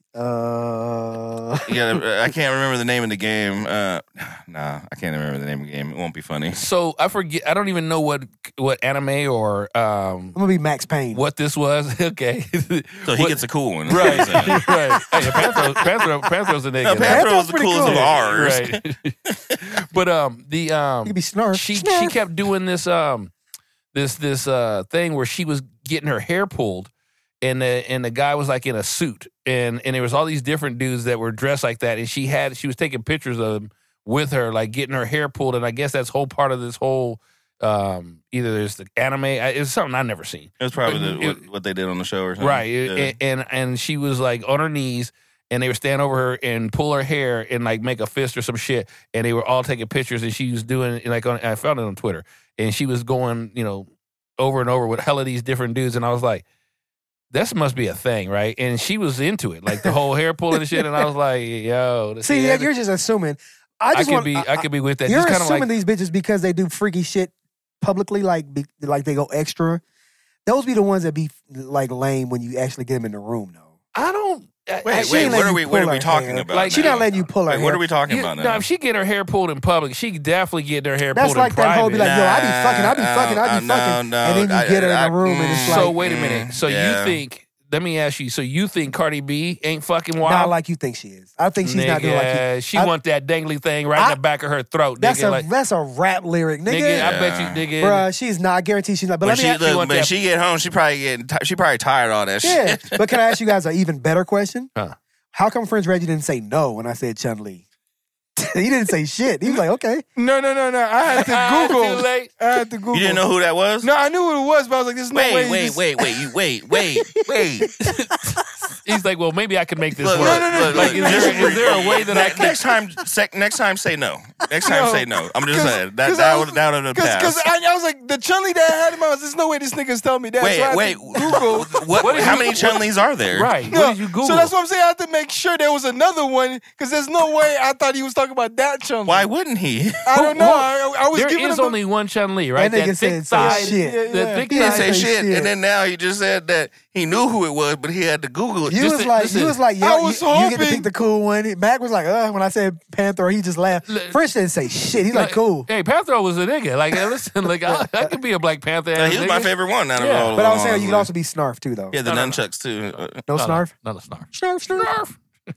Yeah, I can't remember the name of the game. Nah, I can't remember the name of the game. It won't be funny. So I forget. I don't even know what anime or I'm gonna be Max Payne. What this was? Okay. So he gets a cool one, right? Right. Hey, Panthro's a nigga. No, Panthro's the coolest cool. of ours. Right. But you could be Snarf. She kept doing this this thing where she was getting her hair pulled. And the guy was like in a suit, and there was all these different dudes that were dressed like that, and she was taking pictures of them with her, like getting her hair pulled, and I guess that's whole part of this whole either there's the anime, it's something I've never seen. It was probably what they did on the show or something, right? Yeah. And she was like on her knees, and they would stand over her and pull her hair and like make a fist or some shit, and they were all taking pictures, and she was doing like I found it on Twitter, and she was going over and over with hella these different dudes, and I was like, this must be a thing, right? And she was into it, like the whole hair pulling and shit. And I was like, "Yo, see, you're just assuming." I could be with that. You're just assuming like, these bitches because they do freaky shit publicly, like they go extra. Those be the ones that be like lame when you actually get them in the room, though. I don't. Wait, what are we talking about? Like, she not letting you pull her hair. What are we talking about now? No, if she get her hair pulled in public, she definitely get her hair That's pulled like in private. that whole be like, yo, I be fucking, and then you get her in the room, and it's like. So wait a minute. So you think? Let me ask you. So you think Cardi B ain't fucking wild? Not like you think she is. I think she's not doing like you. She want that dangly thing right in the back of her throat. That's nigga, a rap lyric, nigga. I bet you, nigga. Bruh, she's not. I guarantee she's not. But when she get home, she probably tired of all that shit. But can I ask you guys an even better question? Huh. How come French Reggie didn't say no when I said Chun-Li? He didn't say shit. He was like, okay. No. I had to Google. Too late. I had to Google. You didn't know who that was? No, I knew who it was, but I was like, "There's no way." Wait. He's like, well, maybe I can make this work. No. Like, is there a way that I can? Next time, say no. Next time, say no. I'm just saying that would have passed. Because I was like, the Chun-Li that I had in my house, there's no way this nigga's telling me that. Wait. Google. How many Chun-Lis are there? Right. No, what did you Google? so that's what I'm saying. I had to make sure there was another one because there's no way I thought he was talking about that Chun-Li. Why wouldn't he? I don't know. I was there giving is him only one Chun-Li, right? That nigga thick said side. shit. The thick He didn't say side. shit, and then now he just said that he knew who it was, but he had to Google it. You was like, yo, I was you get to hoping- pick the cool one. Mac was like, when I said Panther, he just laughed. French didn't say shit. He's like, cool. Hey, Panther was a nigga. Like, listen, like I could be a Black Panther. He was my favorite one out of all of them. But I was saying you could also be Snarf too, though. Yeah, the nunchucks too. No Snarf? Not a Snarf. Snarf.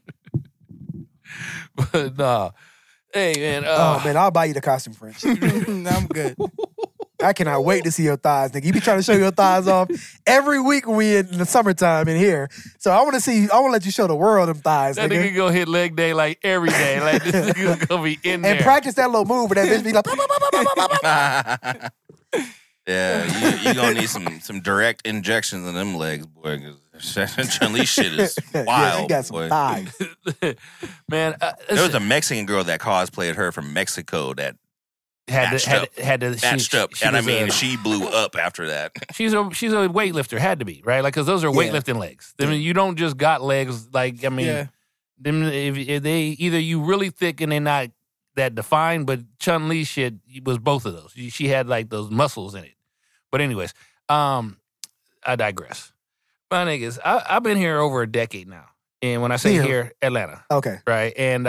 But nah. Hey, man. Oh, man, I'll buy you the costume, French. I'm good. I cannot wait to see your thighs, nigga. You be trying to show your thighs off every week when we in the summertime in here. So I want to let you show the world them thighs, that nigga. nigga gonna hit leg day like every day. Like, this nigga's gonna be in there. And practice that little move, and that bitch be like, Yeah, you gonna need some direct injections in them legs, boy. Because Chun-Li shit is wild. Yeah, she got some boy. thighs. Man, There was a Mexican girl that cosplayed her from Mexico that matched up, and I mean, she blew up after that. She's a weightlifter, had to be, right? Like, because those are weightlifting legs. I mean, you don't just got legs. Like, I mean, them, if they either you really thick and they're not that defined, but Chun-Li shit was both of those. She had like those muscles in it. But anyways, I digress. My niggas, I've been here over a decade now, and when I say here, Atlanta, Okay. right? And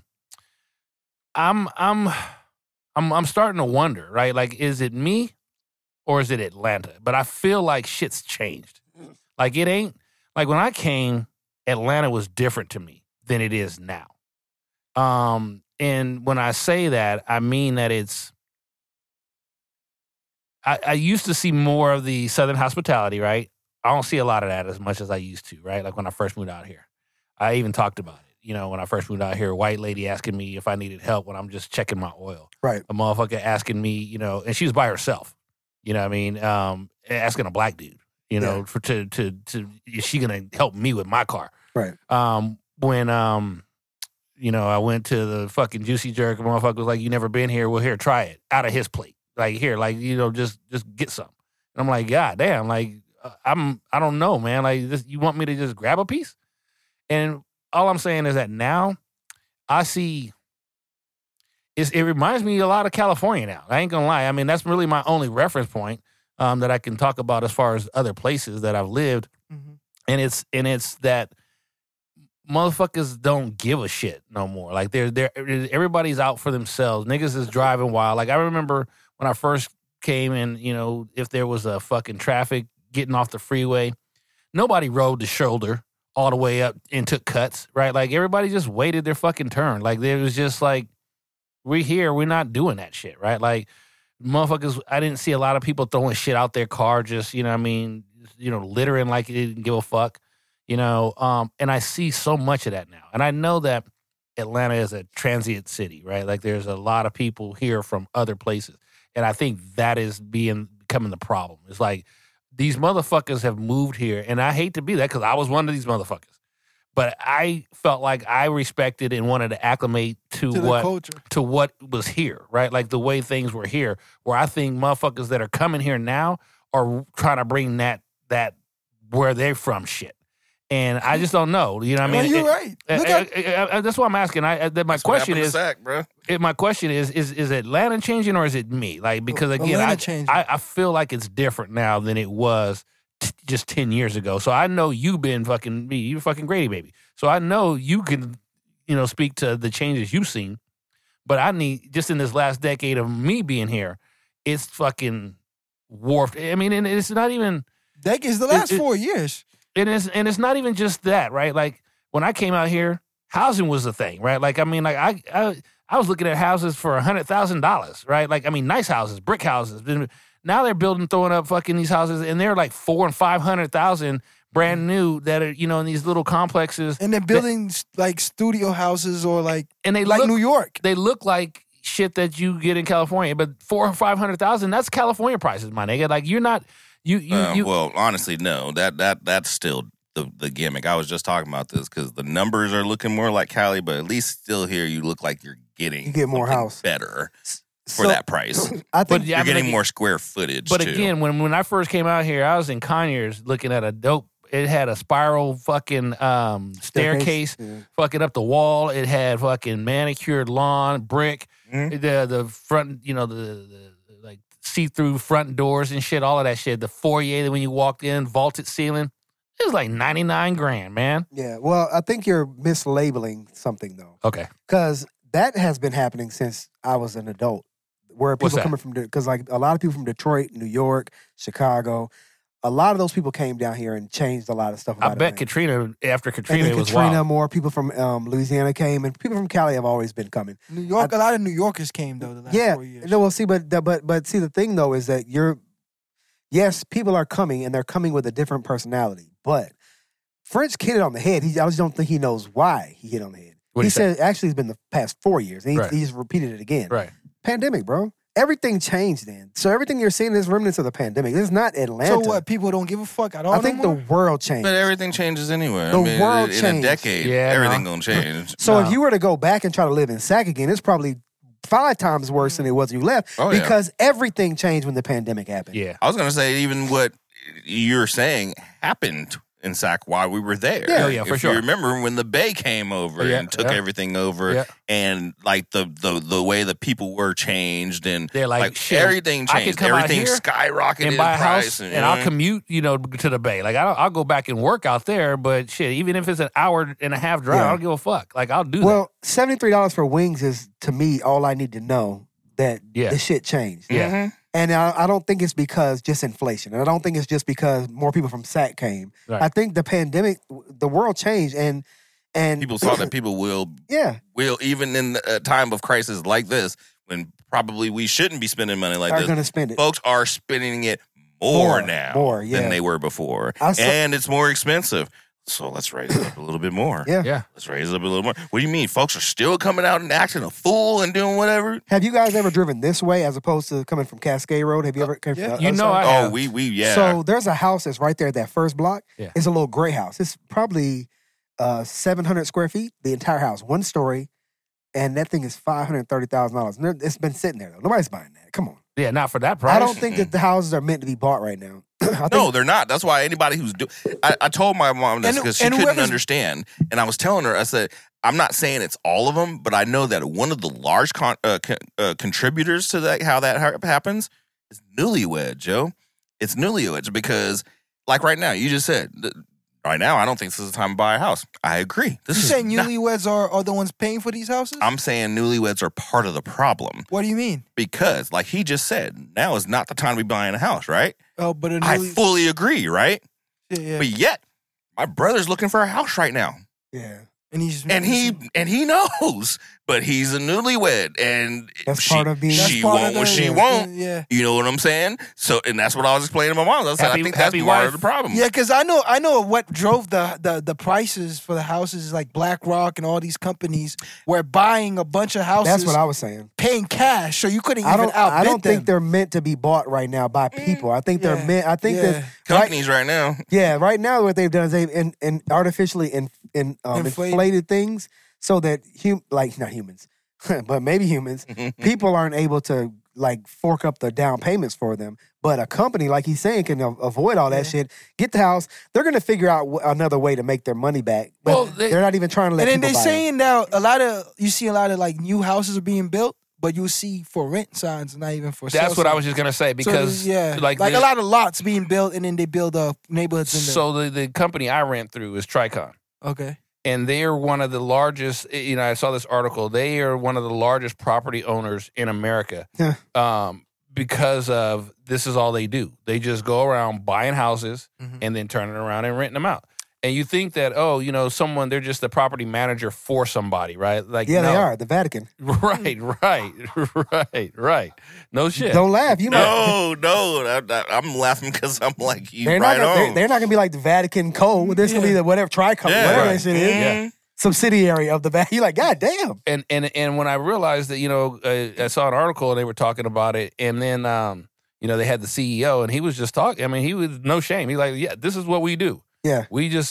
I'm starting to wonder, right? Like, is it me or is it Atlanta? But I feel like shit's changed. Like, it ain't like when I came, Atlanta was different to me than it is now. And when I say that, I mean that it's. I used to see more of the Southern hospitality, right? I don't see a lot of that as much as I used to, right? Like when I first moved out here. I even talked about it. When I first moved out here, a white lady asking me if I needed help when I'm just checking my oil. Right. A motherfucker asking me, and she was by herself. You know what I mean? Asking a black dude, for is she gonna help me with my car? Right. When I went to the fucking Juicy Jerk, and motherfucker was like, "You never been here? Well, here, try it out of his plate. Like here, like just get some." And I'm like, God damn, like I don't know, man. Like this, you want me to just grab a piece? And all I'm saying is that now I see. It reminds me a lot of California now. I ain't gonna lie. I mean, that's really my only reference point that I can talk about as far as other places that I've lived. Mm-hmm. And it's that motherfuckers don't give a shit no more. Like they're everybody's out for themselves. Niggas is driving wild. Like I remember when I first came in, if there was a fucking traffic getting off the freeway, nobody rode the shoulder all the way up and took cuts, right? Like everybody just waited their fucking turn. Like there was just like, we're here, we're not doing that shit, right? Like motherfuckers, I didn't see a lot of people throwing shit out their car, just, littering like they didn't give a fuck. And I see so much of that now. And I know that Atlanta is a transient city, right? Like there's a lot of people here from other places. And I think that is becoming the problem. It's like these motherfuckers have moved here. And I hate to be that because I was one of these motherfuckers. But I felt like I respected and wanted to acclimate to what was here, right? Like the way things were here, where I think motherfuckers that are coming here now are trying to bring that where they're from shit. And I just don't know. You know what I mean? You're right. That's what I'm asking. My question is, my question is Atlanta changing or is it me? Like, because again, I feel like it's different now than it was just 10 years ago. So I know you've been fucking me. You're fucking Grady, baby. So I know you can, speak to the changes you've seen. But I need, just in this last decade of me being here, it's fucking warped. I mean, and it's not even... Decades, the last 4 years. And it's not even just that, right? Like, when I came out here, housing was the thing, right? Like, I mean, like, I was looking at houses for $100,000, right? Like, I mean, nice houses, brick houses. Now they're throwing up fucking these houses, and they're like $400,000 and $500,000 brand new that are, in these little complexes. And they're building like studio houses or like, and they like look, New York. They look like shit that you get in California, but $400,000 or $500,000, that's California prices, my nigga. Like you're not, Well, honestly, no, that's still the gimmick. I was just talking about this because the numbers are looking more like Cali, but at least still here you look like you get more house better. For that price. I think you're getting more square footage, But too. again, when I first came out here, I was in Conyers looking at a dope. It had a spiral fucking staircase fucking up the wall. It had fucking manicured lawn, brick. Mm-hmm. The front, the like see-through front doors and shit, all of that shit. The foyer when you walked in, vaulted ceiling. It was like $99,000, man. Yeah, well, I think you're mislabeling something, though. Okay. Because that has been happening since I was an adult. Where people coming from, because like a lot of people from Detroit, New York, Chicago, a lot of those people came down here and changed a lot of stuff. I bet after Katrina, it was Katrina, wild. More people from Louisiana came, and people from Cali have always been coming. New York, a lot of New Yorkers came though the last 4 years. No, well, see, but see, the thing though is that yes, people are coming, and they're coming with a different personality. But French hit it on the head. I just don't think he knows why he hit on the head. He said actually it's been the past 4 years, and he's repeated it again. Right. Pandemic, bro. Everything changed then. So everything you're seeing is remnants of the pandemic. This is not Atlanta. So what? People don't give a fuck at all. I think the world changed. But everything changes anyway. The world in changed. A decade, everything gonna change. So if you were to go back and try to live in Sac again, it's probably 5 times worse than it was when you left because everything changed when the pandemic happened. Yeah. I was gonna say even what you're saying happened in Sac while we were there. Yeah, for sure. You remember when the Bay came over and took everything over, and like the way the people were changed, and they're like shit, everything changed. Everything skyrocketed and buy in a price. House, and I'll commute, to the Bay. Like I'll go back and work out there, but shit, even if it's an hour and a half drive, I don't give a fuck. Like I'll do that. Well, $73 for wings is to me all I need to know that the shit changed. Yeah. Mm-hmm. And I don't think it's because just inflation. And I don't think it's just because more people from SAC came. Right. I think the pandemic, the world changed, and people saw that people will even in a time of crisis like this, when probably we shouldn't be spending money like this, going to spend it. Folks are spending it more now than they were before. And it's more expensive. So let's raise it up a little bit more. Yeah. Let's raise it up a little more. What do you mean? Folks are still coming out and acting a fool and doing whatever? Have you guys ever driven this way as opposed to coming from Cascade Road? Have you ever? I have. Yeah. So there's a house that's right there, that first block. Yeah. It's a little gray house. It's probably 700 square feet, the entire house, one story. And that thing is $530,000. It's been sitting there, though. Nobody's buying that. Come on. Yeah, not for that price. I don't think that the houses are meant to be bought right now. No, they're not. That's why anybody who's I told my mom this because she couldn't understand. And I was telling her, I said, I'm not saying it's all of them, but I know that one of the large contributors to that, how that happens, is newlywed, Joe. It's newlyweds because, like right now, you just said, right now, I don't think this is the time to buy a house. I agree. You're saying newlyweds are the ones paying for these houses? I'm saying newlyweds are part of the problem. What do you mean? Because, like he just said, now is not the time to be buying a house, right? Oh, but I fully agree, right? Yeah. But yet, my brother's looking for a house right now. Yeah. And he knows, but he's a newlywed, and that's part of being. She won't what she won't. Yeah, you know what I'm saying. So, and that's what I was explaining to my mom. I said, I think that's part of the problem. Yeah, because I know what drove the prices for the houses is like BlackRock and all these companies were buying a bunch of houses. That's what I was saying. Paying cash, so you couldn't even outbid them. I don't think they're meant to be bought right now by people. I think they're meant. I think that companies right now. Yeah, right now what they've done is they've artificially inflated things so that not humans, but maybe humans, people aren't able to like fork up the down payments for them. But a company, like he's saying, can avoid all that shit. Get the house. They're going to figure out another way to make their money back. But they're not even trying to let. And then they're saying now you see a lot of like new houses are being built, but you see for rent signs, not even for. That's what I was just gonna say because so like a lot of lots being built, and then they build neighborhoods in there. So the company I rent through is Tricon. Okay. And they are one of the largest, I saw this article, they are one of the largest property owners in America because of this is all they do. They just go around buying houses and then turning around and renting them out. And you think that, they're just the property manager for somebody, right? Like, yeah, they are. The Vatican. Right. No shit. Don't laugh. You know. No. I'm laughing because I'm like, they're not going to be like the Vatican code. This going to be the whatever Tricon, whatever that shit is. Yeah. Subsidiary of the Vatican. You're like, God damn. And when I realized that, I saw an article and they were talking about it. And then, they had the CEO and he was just talking. I mean, he was no shame. He's like, yeah, this is what we do. Yeah,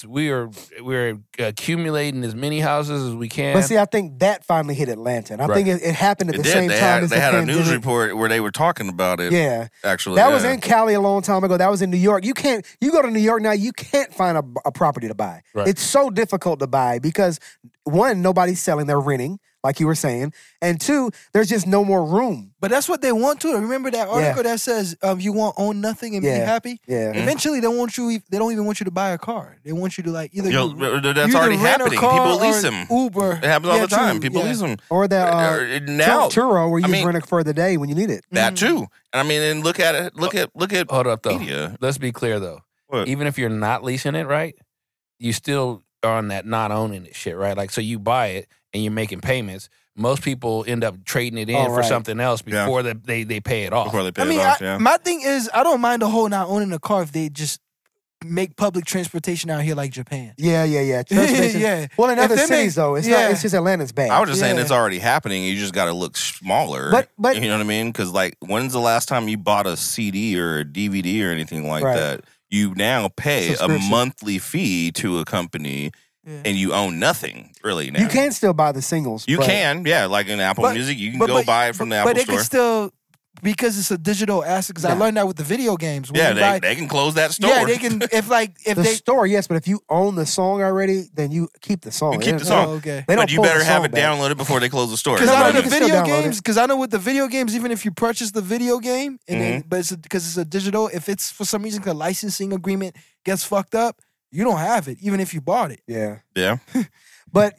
we're accumulating as many houses as we can. But see, I think that finally hit Atlanta, and I think it happened at the same time. They had a news report where they were talking about it. Yeah, actually, that was in Cali a long time ago. That was in New York. You go to New York now, you can't find a property to buy. Right. It's so difficult to buy because one, nobody's selling; they're renting, like you were saying, and two, there's just no more room. But that's what they want to. Remember that article that says you won't own nothing and be happy? Yeah. Eventually, they don't even want you to buy a car. They want you to like either that's already happening. People lease them. Uber. It happens all the time. People lease them. Or that now Turo where you just rent it for the day when you need it. That too. And I mean, and look at it. Look at. Hold up though. Media. Let's be clear though. What? Even if you're not leasing it, right? You still are on that not owning it shit, right? Like so, you buy it and you're making payments. Most people end up trading it in for something else before they pay it off. Before they pay it off, my thing is, I don't mind the whole not owning a car if they just make public transportation out here like Japan. Yeah. Yeah. Well, in other cities, though, it's not. It's just Atlanta's bad. I was just saying it's already happening. You just got to look smaller. But you know what I mean? Because like, when's the last time you bought a CD or a DVD or anything like that? You now pay a monthly fee to a company. Yeah. And you own nothing, really, now. You can still buy the singles. You can, like in Apple Music, you can go buy it from the Apple Store. But they can still, because it's a digital asset, because I learned that with the video games. When they can close that store. Yeah, they can, store, yes, but if you own the song already, then you keep the song. You keep the song. Okay. But you better have it downloaded before they close the store. Because I know with the video games, even if you purchase the video game, and because it's a digital, if it's for some reason the licensing agreement gets fucked up, you don't have it, even if you bought it. Yeah. But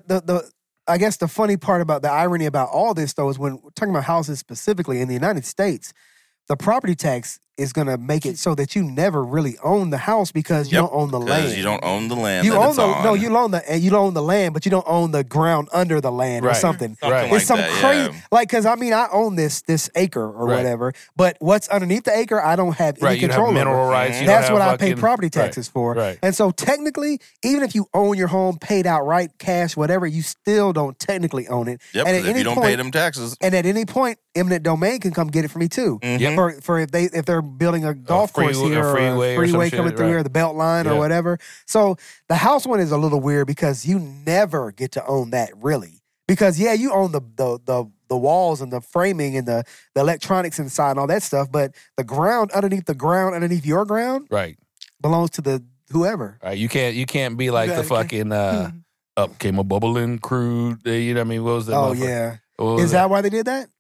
I guess the funny part about the irony about all this though is when we're talking about houses specifically in the United States, the property tax is going to make it so that you never really own the house because you don't own the land. You don't own the land. You own you own the land, but you don't own the ground under the land or something. Right. It's some crazy, because I own this acre or whatever, but what's underneath the acre, I don't have any control over. Mineral rights. That's what I pay property taxes for. Right. And so technically, even if you own your home, paid outright, cash, whatever, you still don't technically own it. Yep. And if you don't pay them taxes, and at any point, eminent domain can come get it for me too. For if they're building a golf course here or a freeway coming through here, the belt line or whatever. So the house one is a little weird because you never get to own that really. Because you own the walls and the framing and the electronics inside and all that stuff, but the ground underneath your ground, belongs to the whoever. Right. You can't be like the fucking up came a bubbling crude. You know what I mean? What was that? Oh yeah. Is that why they did that?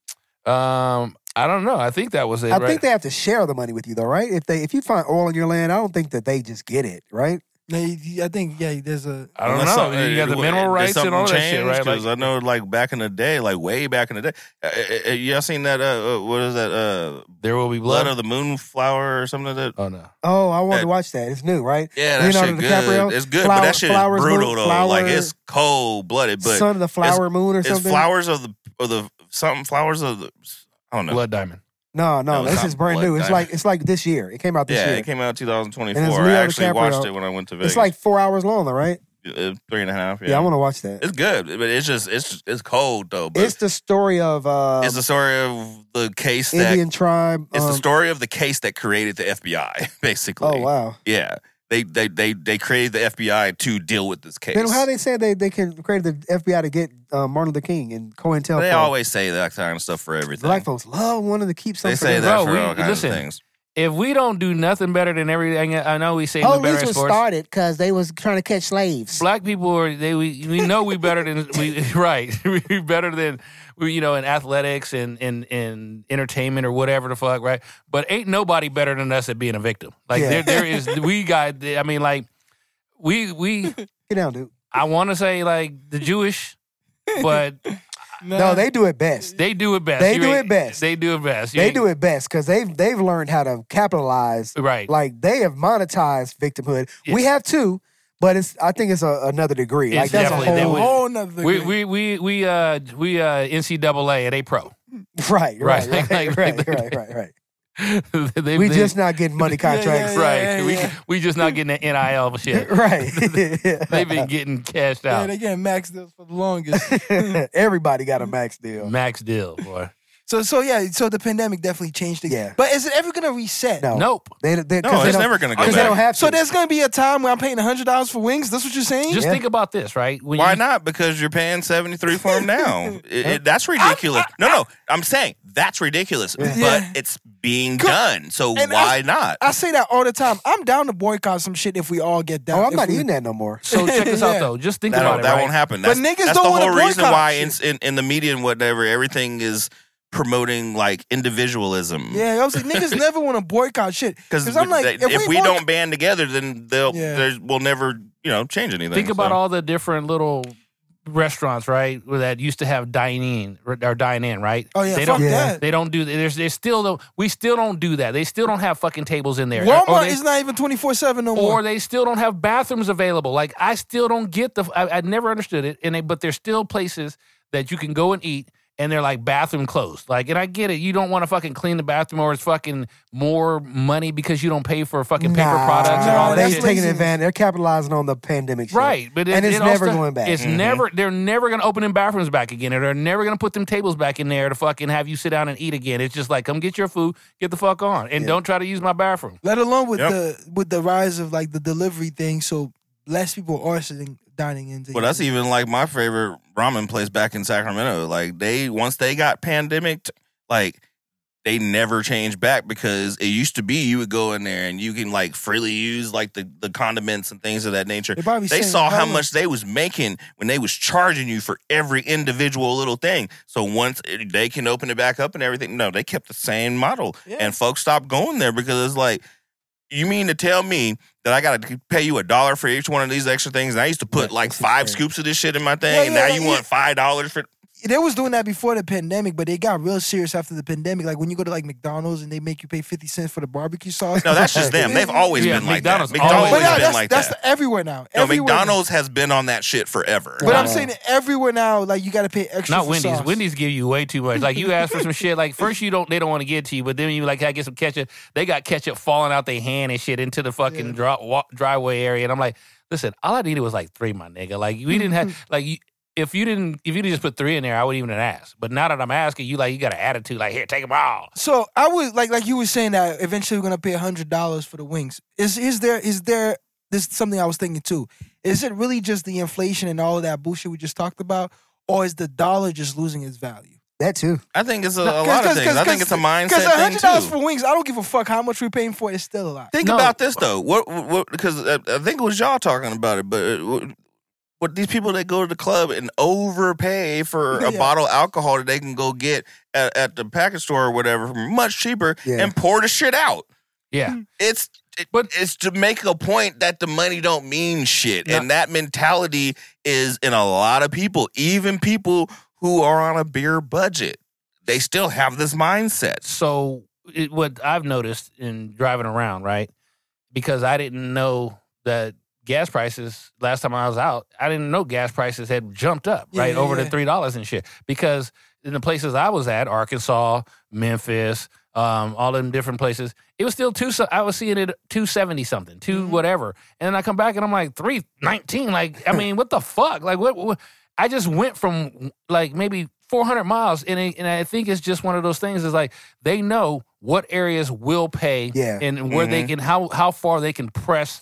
I don't know. I think that was it. I think they have to share the money with you, though, right? If you find oil in your land, I don't think that they just get it, right? I think there's a. I don't know. You got the mineral rights and all that shit, right? Because I know, like back in the day, like way back in the day, y'all seen that? What is that? There Will Be Blood of the Moonflower or something like that. Oh no. Oh, I wanted to watch that. It's new, right? Yeah, that shit good. It's good, but that shit is brutal though. Like it's cold blooded. But Son of the Flower Moon or something. It's flowers of the flowers of the. I don't know. Blood Diamond. No, this is brand new. It's like this year. It came out this year. Yeah, it came out 2024. I actually watched it when I went to Vegas. It's like 4 hours long, though, right? 3.5. Yeah, I want to watch that. It's good, but it's cold though. But it's the story of. It's the story of the case Indian tribe. It's the story of the case that created the FBI, basically. Oh wow. Yeah. They created the FBI to deal with this case. Then how they say they can create the FBI to get Martin Luther King and COINTELPRO? They always say that kind of stuff for everything. Black folks love wanting to keep something. They say that for all kinds of things. If we don't do nothing better than everything, I know we say we're better at sports. Police was started because they was trying to catch slaves. Black people we know we better than we better than in athletics and entertainment or whatever the fuck, right? But ain't nobody better than us at being a victim. Like there is we get down, dude. I want to say like the Jewish, but. No, they do it best. They do it best. They do it best. They do it best. They do it best because they've learned how to capitalize. Right. Like they have monetized victimhood. Yeah. We have too, but I think it's another degree. Like that's a whole another degree. We NCAA at A Pro. Right. We just not getting money contracts. We just not getting the NIL shit. Right. They've been getting cashed out. Yeah, they getting max deals for the longest. Everybody got a max deal. Max deal, boy. So the pandemic definitely changed things. Yeah. But is it ever gonna reset? No. Nope. It's never gonna go back. Because they don't have to. So there's gonna be a time where I'm paying $100 for wings? That's what you're saying? Just think about this, right? Why not? Because you're paying $73 for them now. That's ridiculous. No, I'm saying that's ridiculous. But it's being done. So why not? I say that all the time. I'm down to boycott some shit if we all get down. Oh, I'm not eating that no more. So check this out though. Just think about it. That won't happen. But niggas that's don't the want to whole reason why shit. in the media and whatever, everything is promoting like individualism. Yeah, I was like, niggas never want to boycott shit. Because I'm like, if we don't band together, then we'll never change anything. Think about all the different little restaurants, right, that used to have dine in, right? Oh yeah, they don't do. We still don't do that. They still don't have fucking tables in there. Walmart is not even 24/7 no more. Or they still don't have bathrooms available. Like I still don't get I never understood it. But there's still places that you can go and eat. And they're like bathroom closed. Like, and I get it. You don't want to fucking clean the bathroom or it's fucking more money because you don't pay for fucking paper products and all that they're shit. taking advantage. They're capitalizing on the pandemic shit. Right. But it's never going back. It's never, they're never going to open them bathrooms back again. Or they're never going to put them tables back in there to fucking have you sit down and eat again. It's just like, come get your food, get the fuck on. And don't try to use my bathroom. Let alone with the rise of like the delivery thing. So less people are dining in. Well, that's even like my favorite ramen place back in Sacramento. Like once they got pandemic, like they never changed back because it used to be you would go in there and you can like freely use like the condiments and things of that nature. They saw how much they was making when they was charging you for every individual little thing. So once they can open it back up and everything, no, they kept the same model. Yeah. And folks stopped going there because it's like, you mean to tell me that I got to pay you $1 for each one of these extra things? And I used to put like 5 scoops of this shit in my thing, and now you want $5 for? they was doing that before the pandemic, but they got real serious after the pandemic. Like when you go to like McDonald's and they make you pay 50 cents for the barbecue sauce. No, that's just them. They've always been like that. McDonald's been like that. That's everywhere now. No, McDonald's has been on that shit forever. But I'm saying that everywhere now, like you got to pay extra. Not for Wendy's. sauce. Wendy's give you way too much. Like you ask for some shit. Like first they don't want to give it to you, but then you like, I get some ketchup. They got ketchup falling out their hand and shit into the fucking driveway area, and I'm like, listen, all I needed was like 3, my nigga. Like we didn't have like. If you didn't just put 3 in there, I wouldn't even have asked. But now that I'm asking you, like you got an attitude, like here, take them all. So I would like you were saying that eventually we're gonna pay $100 for the wings. Is there this is something I was thinking too? Is it really just the inflation and all of that bullshit we just talked about, or is the dollar just losing its value? That too. I think it's a lot of things. I think it's a mindset thing too. $100 for wings, I don't give a fuck how much we're paying for it. It's still a lot. Think about this though. What? Because I think it was y'all talking about it, but. What these people that go to the club and overpay for a bottle of alcohol that they can go get at the package store or whatever for much cheaper and pour the shit out. Yeah. It's to make a point that the money don't mean shit. No. And that mentality is in a lot of people, even people who are on a beer budget. They still have this mindset. So what I've noticed in driving around, right, because I didn't know that gas prices, last time I was out, I didn't know gas prices had jumped up, right, over to $3 and shit. Because in the places I was at, Arkansas, Memphis, all them different places, it was still I was seeing it $2.70 something, whatever. And then I come back and I'm like $3.19. Like, I mean, what the fuck? Like, what? I just went from like maybe 400 miles, and I think it's just one of those things. Is like they know what areas will pay, and where they can, how far they can press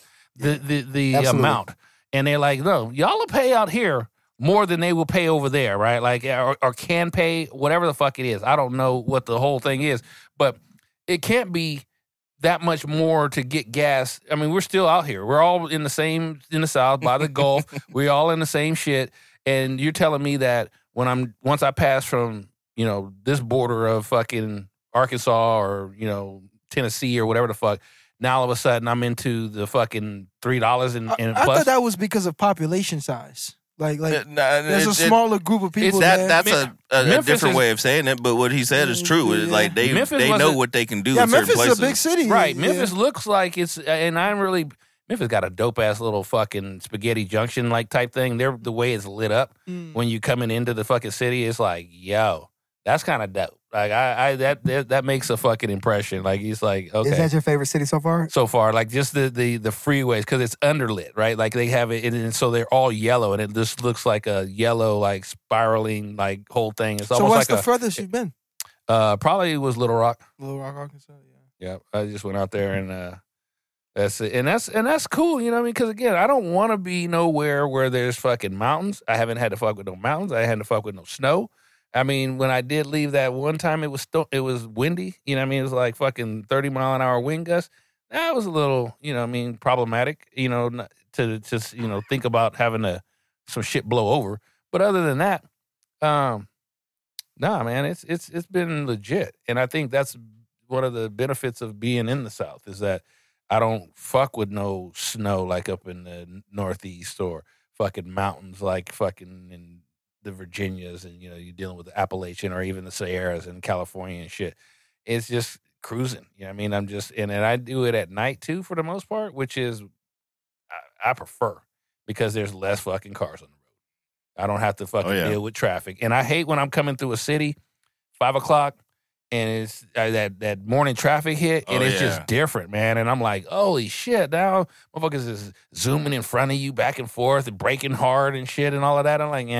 the amount, and they're like, no, y'all will pay out here more than they will pay over there, right? Like, or can pay whatever the fuck it is. I don't know what the whole thing is, but it can't be that much more to get gas. I mean, we're still out here. We're all in the South by the Gulf. We're all in the same shit. And you're telling me that once I pass from, this border of fucking Arkansas or, Tennessee or whatever the fuck, now all of a sudden I'm into the fucking $3 and I plus. thought that was because of population size. Like there's a smaller group of people. That's a different way of saying it, but what he said is true. It's like they know what they can do in certain places. Memphis is a big city. Right. Memphis looks like it's, and Memphis got a dope ass little fucking spaghetti junction like type thing. The way it's lit up when you coming into the fucking city, it's like, yo, that's kind of dope. Like that makes a fucking impression. Like he's like, okay. Is that your favorite city so far? So far, like just the freeways, because it's underlit, right? Like they have it, and so they're all yellow, and it just looks like a yellow, like spiraling, like whole thing. It's almost what's like the furthest you've been? Probably was Little Rock. Little Rock, Arkansas. Yeah, I just went out there and. That's it. And that's cool, you know what I mean? Because, again, I don't want to be nowhere where there's fucking mountains. I haven't had to fuck with no mountains. I hadn't to fuck with no snow. I mean, when I did leave that one time, it was windy. You know what I mean? It was like fucking 30-mile-an-hour wind gusts. That was a little, problematic, to just, think about having some shit blow over. But other than that, nah, man, it's been legit. And I think that's one of the benefits of being in the South is that I don't fuck with no snow like up in the Northeast or fucking mountains like fucking in the Virginias and, you're dealing with the Appalachian or even the Sierras in California and shit. It's just cruising. You know what I mean? I'm just, and I do it at night too for the most part, which is, I prefer because there's less fucking cars on the road. I don't have to fucking deal with traffic. And I hate when I'm coming through a city, 5 o'clock, and it's that morning traffic hit, and it's just different, man. And I'm like, holy shit, now motherfuckers is zooming in front of you back and forth and braking hard and shit and all of that. I'm like,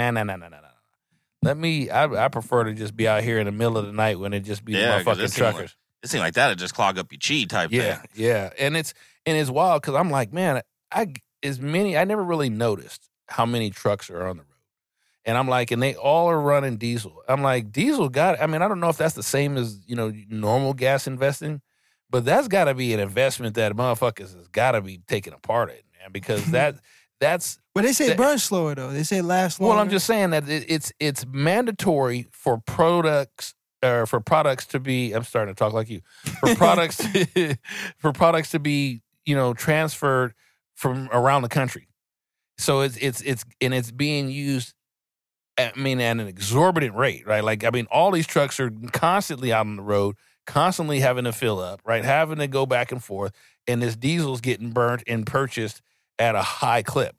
no. I prefer to just be out here in the middle of the night when it just be the motherfucking truckers. It seemed like that would just clog up your chi type thing. Yeah. And it's wild because I'm like, man, I never really noticed how many trucks are on the road. And I'm like, and they all are running diesel. I'm like, diesel I don't know if that's the same as, normal gas investing, but that's got to be an investment that motherfuckers has got to be taking apart it, man, because that's. But they say it burns slower, though. They say it lasts longer. Well, I'm just saying that it's mandatory for products to be, I'm starting to talk like you, for products to be, transferred from around the country. So it's being used at an exorbitant rate, right? Like, all these trucks are constantly out on the road, constantly having to fill up, right? Having to go back and forth, and this diesel's getting burnt and purchased at a high clip.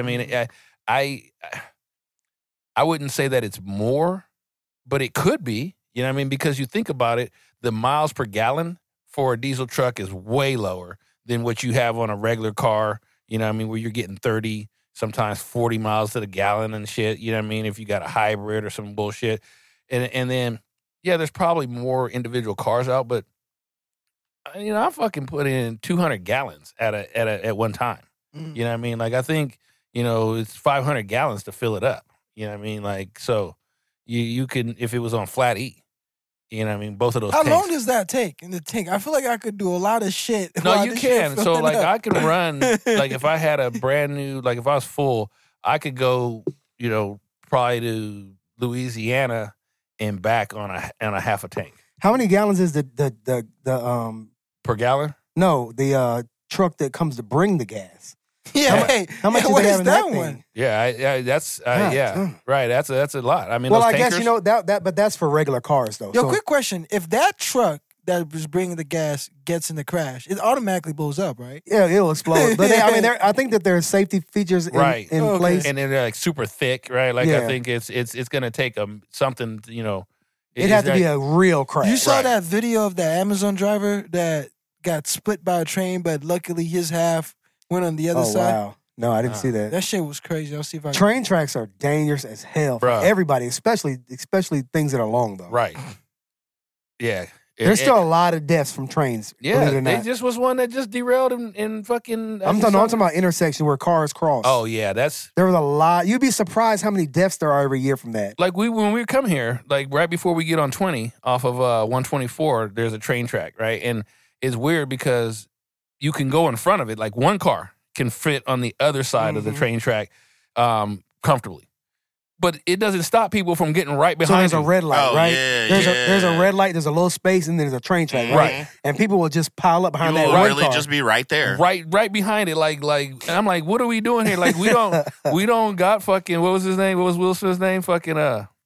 I wouldn't say that it's more, but it could be, you know what I mean? Because you think about it, the miles per gallon for a diesel truck is way lower than what you have on a regular car, you know what I mean, where you're getting 30, sometimes 40 miles to the gallon and shit, you know what I mean, if you got a hybrid or some bullshit. And then, yeah, there's probably more individual cars out, but, I fucking put in 200 gallons at one time. You know what I mean? Like, I think, it's 500 gallons to fill it up. You know what I mean? Like, so you can, if it was on flat E, you know what I mean? Both of those How tanks. long does that take in the tank? I feel like I could do a lot of shit. No, you can. So, like, I can run, like, if I had a brand new, like, if I was full, I could go, probably to Louisiana and back on a half a tank. How many gallons is the per gallon? No, the truck that comes to bring the gas. Yeah, how much do they have in that thing? Yeah, that's right. That's a lot. I mean, well, those I tankers, guess but that's for regular cars though. Quick question: if that truck that was bringing the gas gets in the crash, it automatically blows up, right? Yeah, it'll explode. But I think that there are safety features in place, and they're like super thick, right? Like I think it's gonna take something, It had to be a real crash. You saw that video of the Amazon driver that got split by a train, but luckily his half went on the other side. Wow. No, I didn't see that. That shit was crazy. I'll see if I can. Train tracks are dangerous as hell for everybody, especially things that are long though. Right. Yeah. There's still a lot of deaths from trains. Yeah, there just was one that just derailed in fucking. I'm talking about intersection where cars cross. Oh yeah, there was a lot. You'd be surprised how many deaths there are every year from that. Like when we come here, like right before we get on 20 off of 124, there's a train track, right? And it's weird because you can go in front of it, like one car can fit on the other side of the train track comfortably. But it doesn't stop people from getting right behind. So there's a red light, right? There's a red light. There's a little space, and then there's a train track, right? And people will just pile up behind that red car. Just be right there, right behind it. Like, and I'm like, what are we doing here? Like, we don't got fucking. What was his name? What was Will Smith's name? Fucking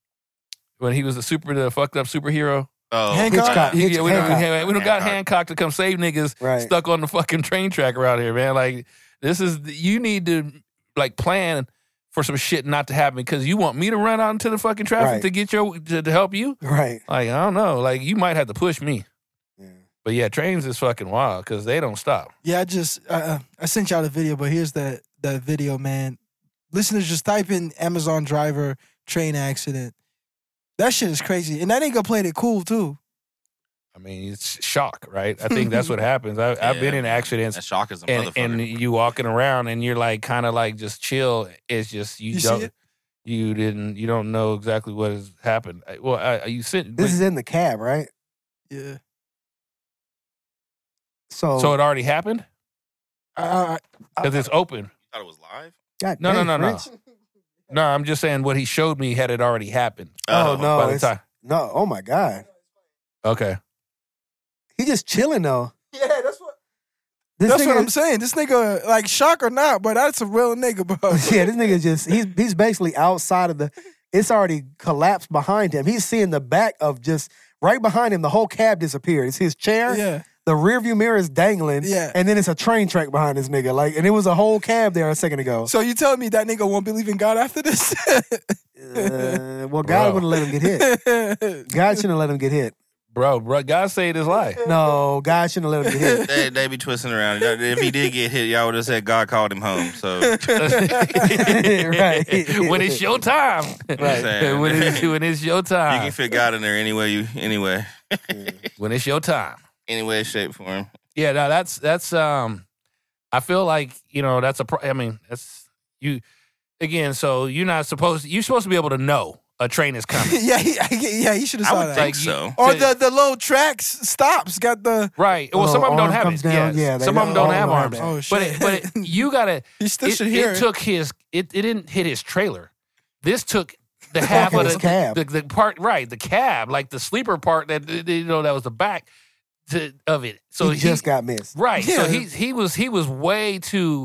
when he was the fucked up superhero. Oh, Hancock. We don't got Hancock to come save niggas stuck on the fucking train track around here, man. Like, you need to like plan for some shit not to happen because you want me to run out into the fucking traffic to get to help you? Right. Like, I don't know. Like, you might have to push me. Yeah. But yeah, trains is fucking wild because they don't stop. Yeah, I sent y'all the video, but here's that video, man. Listeners, just type in Amazon driver train accident. That shit is crazy. And that nigga played it cool, too. I mean, it's shock, right? I think that's what happens. I've been in accidents. That shock is a motherfucker. And you walking around and you're like kind of like just chill. It's just you don't know exactly what has happened. Well, this is in the cab, right? Yeah. So it already happened? Because it's open. You thought it was live? God no. French. No, I'm just saying what he showed me had it already happened. Oh no! By the time. No, oh my God. Okay. He just chilling though. Yeah, that's what I'm saying. This nigga, like, shock or not, but that's a real nigga, bro. Yeah, this nigga he's basically outside of it's already collapsed behind him. He's seeing the back of just right behind him. The whole cab disappeared. It's his chair. Yeah. The rearview mirror is dangling. Yeah. And then it's a train track behind this nigga. Like, and it was a whole cab there a second ago. So you telling me that nigga won't believe in God after this? Well, God wouldn't let him get hit. God shouldn't have let him get hit. Bro, God saved his life. No, God shouldn't have let him get hit. They be twisting around. If he did get hit, y'all would have said God called him home. So right. When it's your time. Right. When it's your time. You can fit God in there anyway. When it's your time. Any way, shape, form. Yeah, no, that's I feel like, that's that's you again, so you're supposed to be able to know a train is coming. Yeah, he should have saw that. I would think so. Or the little tracks stops got the right. Well, some of them don't have it. Down. Yeah, some of them don't have arms. Oh shit! But you gotta. You still should hear it. Took his. It didn't hit his trailer. This took the half of the cab. The part, right? The cab, like the sleeper part that that was the back of it. So he just got missed. Right. Yeah. So he was way too.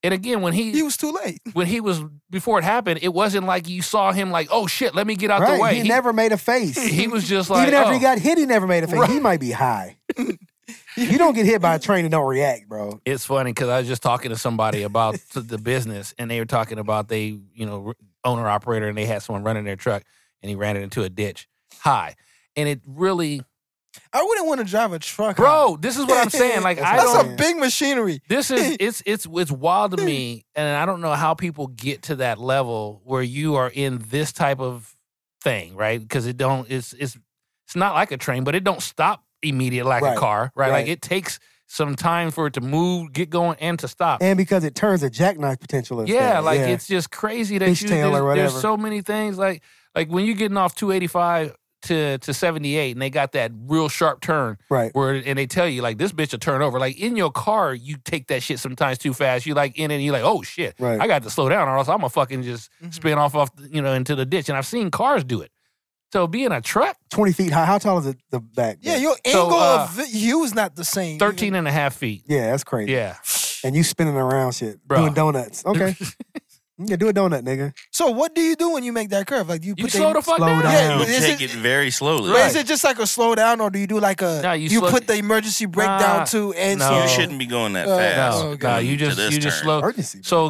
And again, when he was too late. Before it happened, it wasn't like you saw him like, oh shit, let me get out the way. He never made a face. He was just like, even after he got hit, he never made a face. Right. He might be high. You don't get hit by a train and don't react, bro. It's funny because I was just talking to somebody about the business, and they were talking about owner operator, and they had someone running their truck, and he ran it into a ditch high, and it really. I wouldn't want to drive a truck, bro. This is what I'm saying. Like that's a big machinery. This is it's wild to me, and I don't know how people get to that level where you are in this type of thing, right? Because it's not like a train, but it don't stop immediately like a car, right? Like it takes some time for it to move, get going, and to stop. And because it turns a jackknife potential instead. Yeah, like it's just crazy that there's so many things. Like when you're getting off 285 to 78 and they got that real sharp turn. Right. And they tell you, like, this bitch will turn over. Like, in your car, you take that shit sometimes too fast. You like in it and you're like, oh, shit. Right. I got to slow down or else I'm going to fucking just spin off, into the ditch. And I've seen cars do it. So being a truck. 20 feet high. How tall is the back? Yeah, your angle of view is not the same. 13 and a half feet. Yeah, that's crazy. Yeah. And you spinning around shit. Bro. Doing donuts. Okay. Yeah, do a donut, nigga. So what do you do when you make that curve? Like, do you slow the fuck down? Yeah, you take it very slowly. But is it just like a slow down, or do you do like a? No, you put the emergency brake down too, and no. You shouldn't be going that fast. No, you just slow. Emergency. So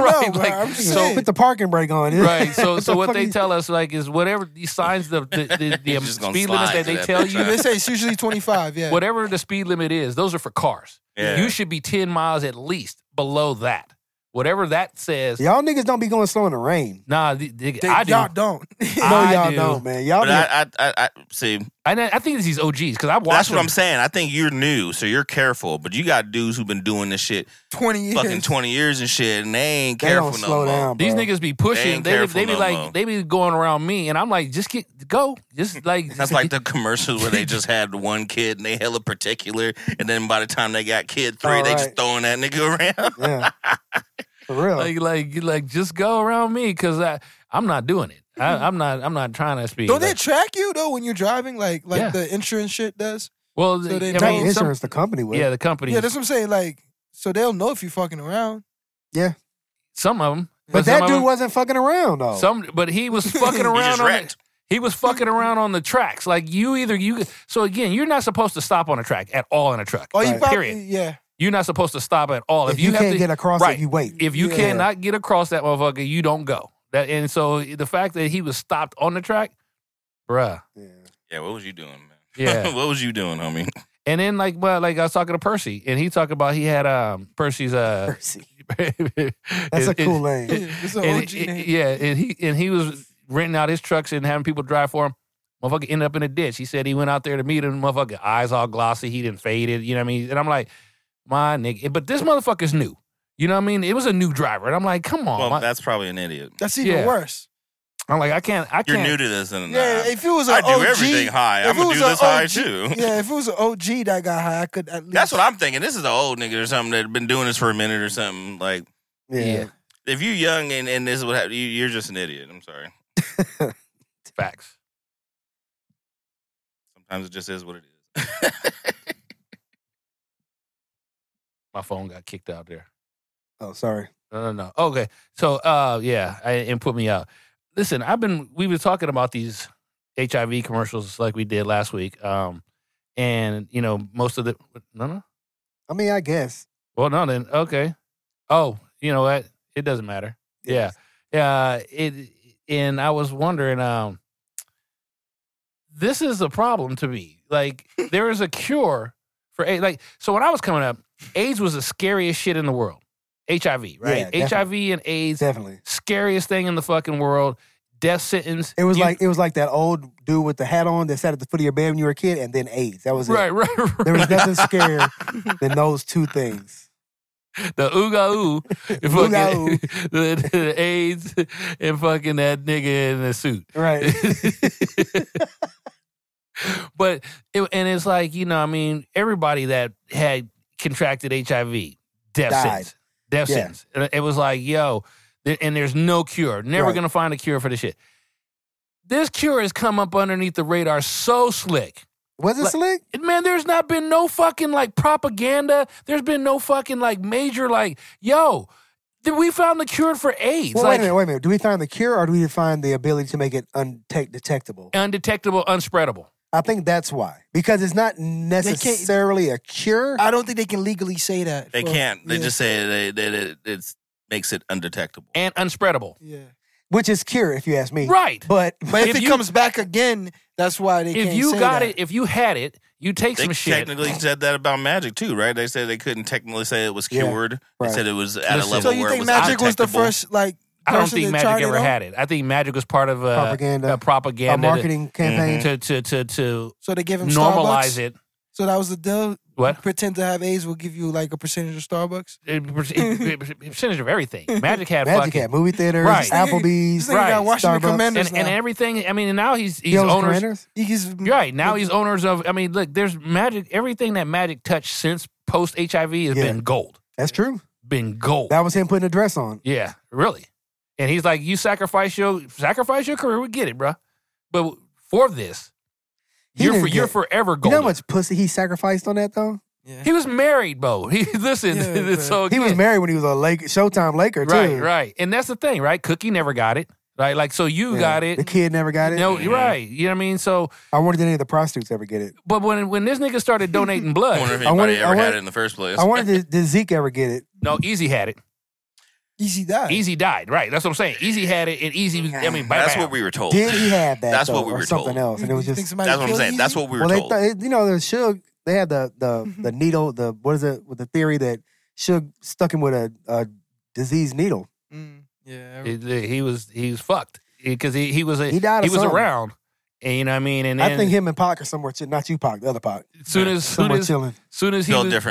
so put the parking brake on. Right. So what they tell us is whatever the signs the speed limit that they tell you. They say it's usually 25. Yeah. Whatever the speed limit is, those are for cars. Yeah. You should be 10 miles at least below that. Whatever that says. Y'all niggas don't be going slow in the rain. Nah, I do. Y'all don't. No, y'all don't, man. Y'all. But I see. I think it's these OGs because I watched. That's what I'm saying. I think you're new, so you're careful. But you got dudes who've been doing this shit 20 years, fucking 20 years and shit, and they ain't careful no more. Down, these niggas be pushing. They be like, they be going around me, and I'm like, just go, just like. That's like the commercials where they just had one kid and they hella particular, and then by the time they got kid 3, they just throwing that nigga around. Yeah. For real. Like, just go around me because I'm not doing it. I'm not trying to speed. Don't they track you though when you're driving? Like the insurance shit does. Well, so insurance the company will. Yeah, the company. Yeah, that's what I'm saying. Like, so they'll know if you're fucking around. Yeah, some of them. But that dude wasn't fucking around though. But he was fucking around. He was fucking around on the tracks. Like So again, you're not supposed to stop on a track at all in a truck. Oh, you probably, period. Yeah. You're not supposed to stop at all. If you can't get across it, you wait. If you cannot get across that motherfucker, you don't go. And so the fact that he was stopped on the track, bruh. Yeah, what was you doing, man? Yeah. What was you doing, homie? And then like I was talking to Percy, and he talked about he had Percy's Percy. That's a cool name. It's an OG name. Yeah, and he was renting out his trucks and having people drive for him. Motherfucker ended up in a ditch. He said he went out there to meet him. Motherfucker, eyes all glossy. He didn't fade it. You know what I mean? And I'm like, my nigga. But this motherfucker's new. You know what I mean? It was a new driver. And I'm like, come on. Well, that's probably an idiot. That's even worse. I'm like, I can't. You're new to this. And if it was an I OG. do everything high. I'm going to do this high too. Yeah, if it was an OG that got high, I could at least. That's what I'm thinking. This is an old nigga or something that been doing this for a minute or something. Like, yeah. If you're young and this is what happens, you're just an idiot. I'm sorry. Facts. Sometimes it just is what it is. My phone got kicked out there. Oh, sorry. No. Okay. So, and put me out. Listen, we were talking about these HIV commercials like we did last week. And, most of no? I mean, I guess. Well, no, then, okay. Oh, you know what? It doesn't matter. Yes. Yeah. And I was wondering, this is a problem to me. Like, there is a cure for AIDS. Like, so when I was coming up, AIDS was the scariest shit in the world. HIV, right? Yeah, HIV and AIDS, definitely scariest thing in the fucking world. Death sentence. It was like that old dude with the hat on that sat at the foot of your bed when you were a kid, and then AIDS. That was it. Right. There was nothing scarier than those two things. The ooga-oo, the AIDS, and fucking that nigga in the suit. Right. But it's like, everybody that had contracted HIV, death sentence. It was like, yo, and there's no cure. Never going to find a cure for this shit. This cure has come up underneath the radar so slick. Was it slick? Man, there's not been no fucking, propaganda. There's been no fucking, major, yo, We found the cure for AIDS. Well, wait a minute. Do we find the cure or do we find the ability to make it detectable? Undetectable, unspreadable. I think that's why. Because it's not necessarily a cure. I don't think they can legally say that. They can't. They just say that it makes it undetectable. And unspreadable. Yeah. Which is cure, if you ask me. Right. But if it comes back again, that's why they can't say that. If you got it, if you had it, you take some shit. They technically said that about magic too, right? They said they couldn't technically say it was cured. Right. They said it was at a level so you where think it was magic was the undetectable. first, like, I don't think Magic ever had it. I think Magic was part of a propaganda, a marketing campaign to so they give him normalize Starbucks? it. So that was the deal. What? Pretend to have AIDS will give you like a percentage of Starbucks. Percentage of everything. Magic had movie theaters, right. Applebee's, right. Got Washington Starbucks. Commanders and everything. I mean, and now he's owners. Right now he's owners of. I mean, look, there's Magic. Everything that Magic touched since post HIV has been gold. That's true. Been gold. That was him putting a dress on. Yeah, really. And he's like, you sacrifice your career, we get it, bro. But for this, you're forever golden. You know how much pussy he sacrificed on that though? Yeah. He was married, Bo. Listen, so he was married when he was a Showtime Laker too. Right. And that's the thing, right? Cookie never got it. Right, like so you got it. The kid never got it. No, you're right. You know what I mean? So I wonder did any of the prostitutes ever get it. But when this nigga started donating blood, I wonder if anybody ever had it in the first place. I wonder did Zeke ever get it? No, Easy had it. Easy died. Easy died. Right. That's what I'm saying. Easy had it, and Easy. I mean, that's what we were told. Did he have that? That's though, what we were or something told. else, and it was just. That's what I'm saying. That's what we were told. They the Suge. They had the needle. The what is it with the theory that Suge stuck him with a diseased needle. Yeah, he was fucked because he was something. around. And you know what I mean? And I think him and Pac are somewhere, not you, Pac, the other Pac. Soon as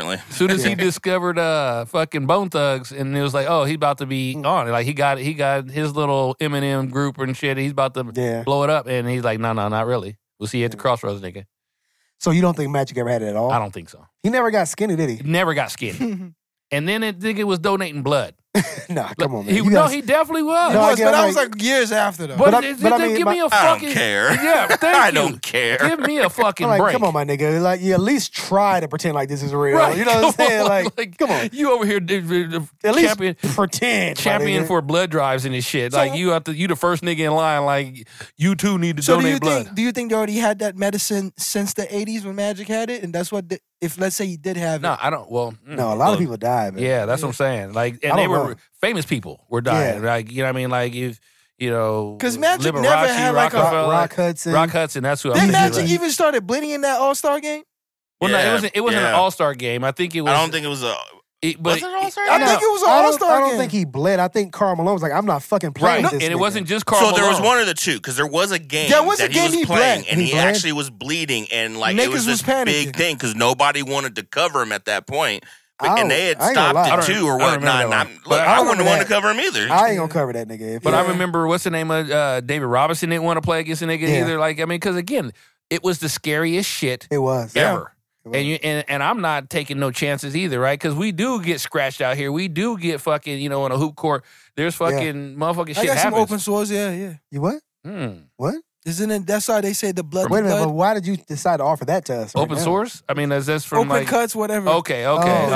he discovered fucking Bone Thugs, and it was like, oh, he's about to be on it. Like he got his little Eminem group and shit. He's about to blow it up, and he's like, no, not really. We'll see you at the crossroads, nigga. So you don't think Magic ever had it at all? I don't think so. He never got skinny, did he? Never got skinny. And then it nigga was donating blood. Nah, come on, man. He definitely was. He was, but that was like years after though. But I mean, give me a fucking. I don't care. Yeah, thank I you. don't care. Give me a fucking like, break. Come on, my nigga. Like, you at least try to pretend like this is real. Right. You know what I'm saying? Like, come on. You over here, at least pretend. Champion for blood drives and this shit. So, like you the first nigga in line. Like you too need to donate blood. Do you think they already had that medicine since the '80s when Magic had it, and that's what? If let's say he did have it. No, I don't. Well, no, a lot of people died. Man. Yeah, that's what I'm saying. Like, and they were famous people were dying. Yeah. Like, you know what I mean? Like, if you know, because Magic Liberace, never had like Rock Hudson. Rock Hudson. That's who. Then Magic even started bleeding in that All-Star game. Well, no, it wasn't an All-Star game. I think it was. I don't think it was a. Was it an All-Star game? I think it was an All-Star game. I don't think he bled. I think Karl Malone was like, I'm not fucking playing with this and nigga. it wasn't just Karl Malone. So there was one of the two, because there was a game that he was playing, and he bled? actually was bleeding, and like Niggas it was this big thing, because nobody wanted to cover him at that point. And they had stopped it too, or whatnot. I wouldn't want to cover him either. I ain't gonna cover that nigga. But I remember, what's the name of David Robinson didn't want to play against a nigga either. Like, I mean, because again, it was the scariest shit it was ever. And I'm not taking no chances either, right? Because we do get scratched out here. We do get fucking, on a hoop court. There's fucking motherfucking shit I got happens. some open sores, yeah. You what? What? Isn't it? That's why they say the blood. Wait a minute, but why did you decide to offer that to us? Open source? I mean, is this from open cuts, whatever? Okay.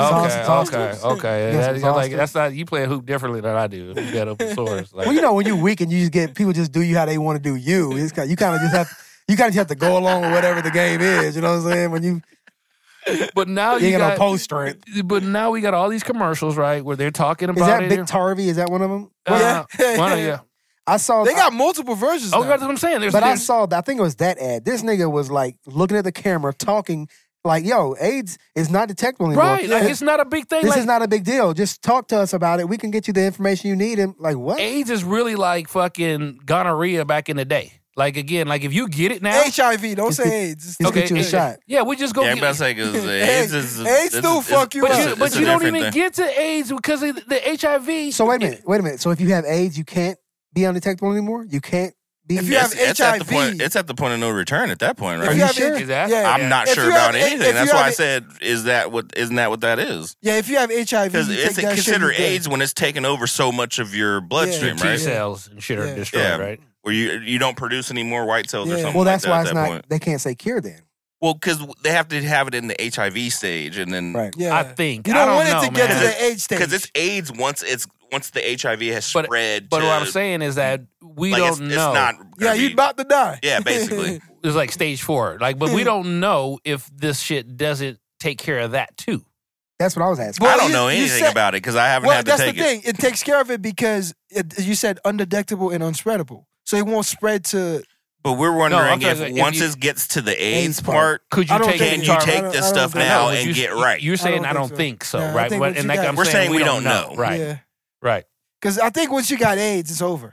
That's not, you play a hoop differently than I do. You got open source. Like, well, when you're weak and you just get people just do you how they want to do you. You kind of just have to go along with whatever the game is. You know what I'm saying? When you. But now you got no post strength. But now we got all these commercials, right, where they're talking about. Is that Big Tarvey? Is that one of them? Yeah. I saw. They got multiple versions. Oh, that's what I'm saying. I think it was that ad. This nigga was like looking at the camera, talking like, "Yo, AIDS is not detectable anymore. Right? Like, it's not a big thing. This is not a big deal. Just talk to us about it. We can get you the information you need." And like, what? AIDS is really like fucking gonorrhea back in the day. Like, again, like if you get it now. HIV, don't say AIDS. Just get you a shot. Yeah, we just go get it. AIDS still fuck you up. But you don't even get to AIDS because of the HIV. So wait a minute. So if you have AIDS, you can't be undetectable anymore? You can't be... If you have HIV... It's at the point of no return at that point, right? Are you sure? I'm not sure about anything. That's why I said, isn't that what that is? Yeah, if you have HIV, because it's considered AIDS when it's taken over so much of your bloodstream, right? T cells and shit are destroyed, right? Where you don't produce any more white cells or something. Well, that's like why it's not. They can't say cure then. Well, because they have to have it in the HIV stage, and then right. I think you don't want it to get to the AIDS stage because it's AIDS once the HIV has spread. But what I'm saying is that we don't know. It's not. Yeah, you're about to die. Yeah, basically. It's like stage 4. Like, but we don't know if this shit doesn't take care of that too. That's what I was asking. Well, I don't know anything about it because I haven't had to take it. Well, that's the thing. It takes care of it because you said undetectable and unspreadable. So it won't spread to... But we're wondering if once it gets to the AIDS part, could you take this stuff now and get right? You're saying I don't think so, Yeah, right? we're saying we don't know. Right. Yeah. Right. Because I think once you got AIDS, it's over.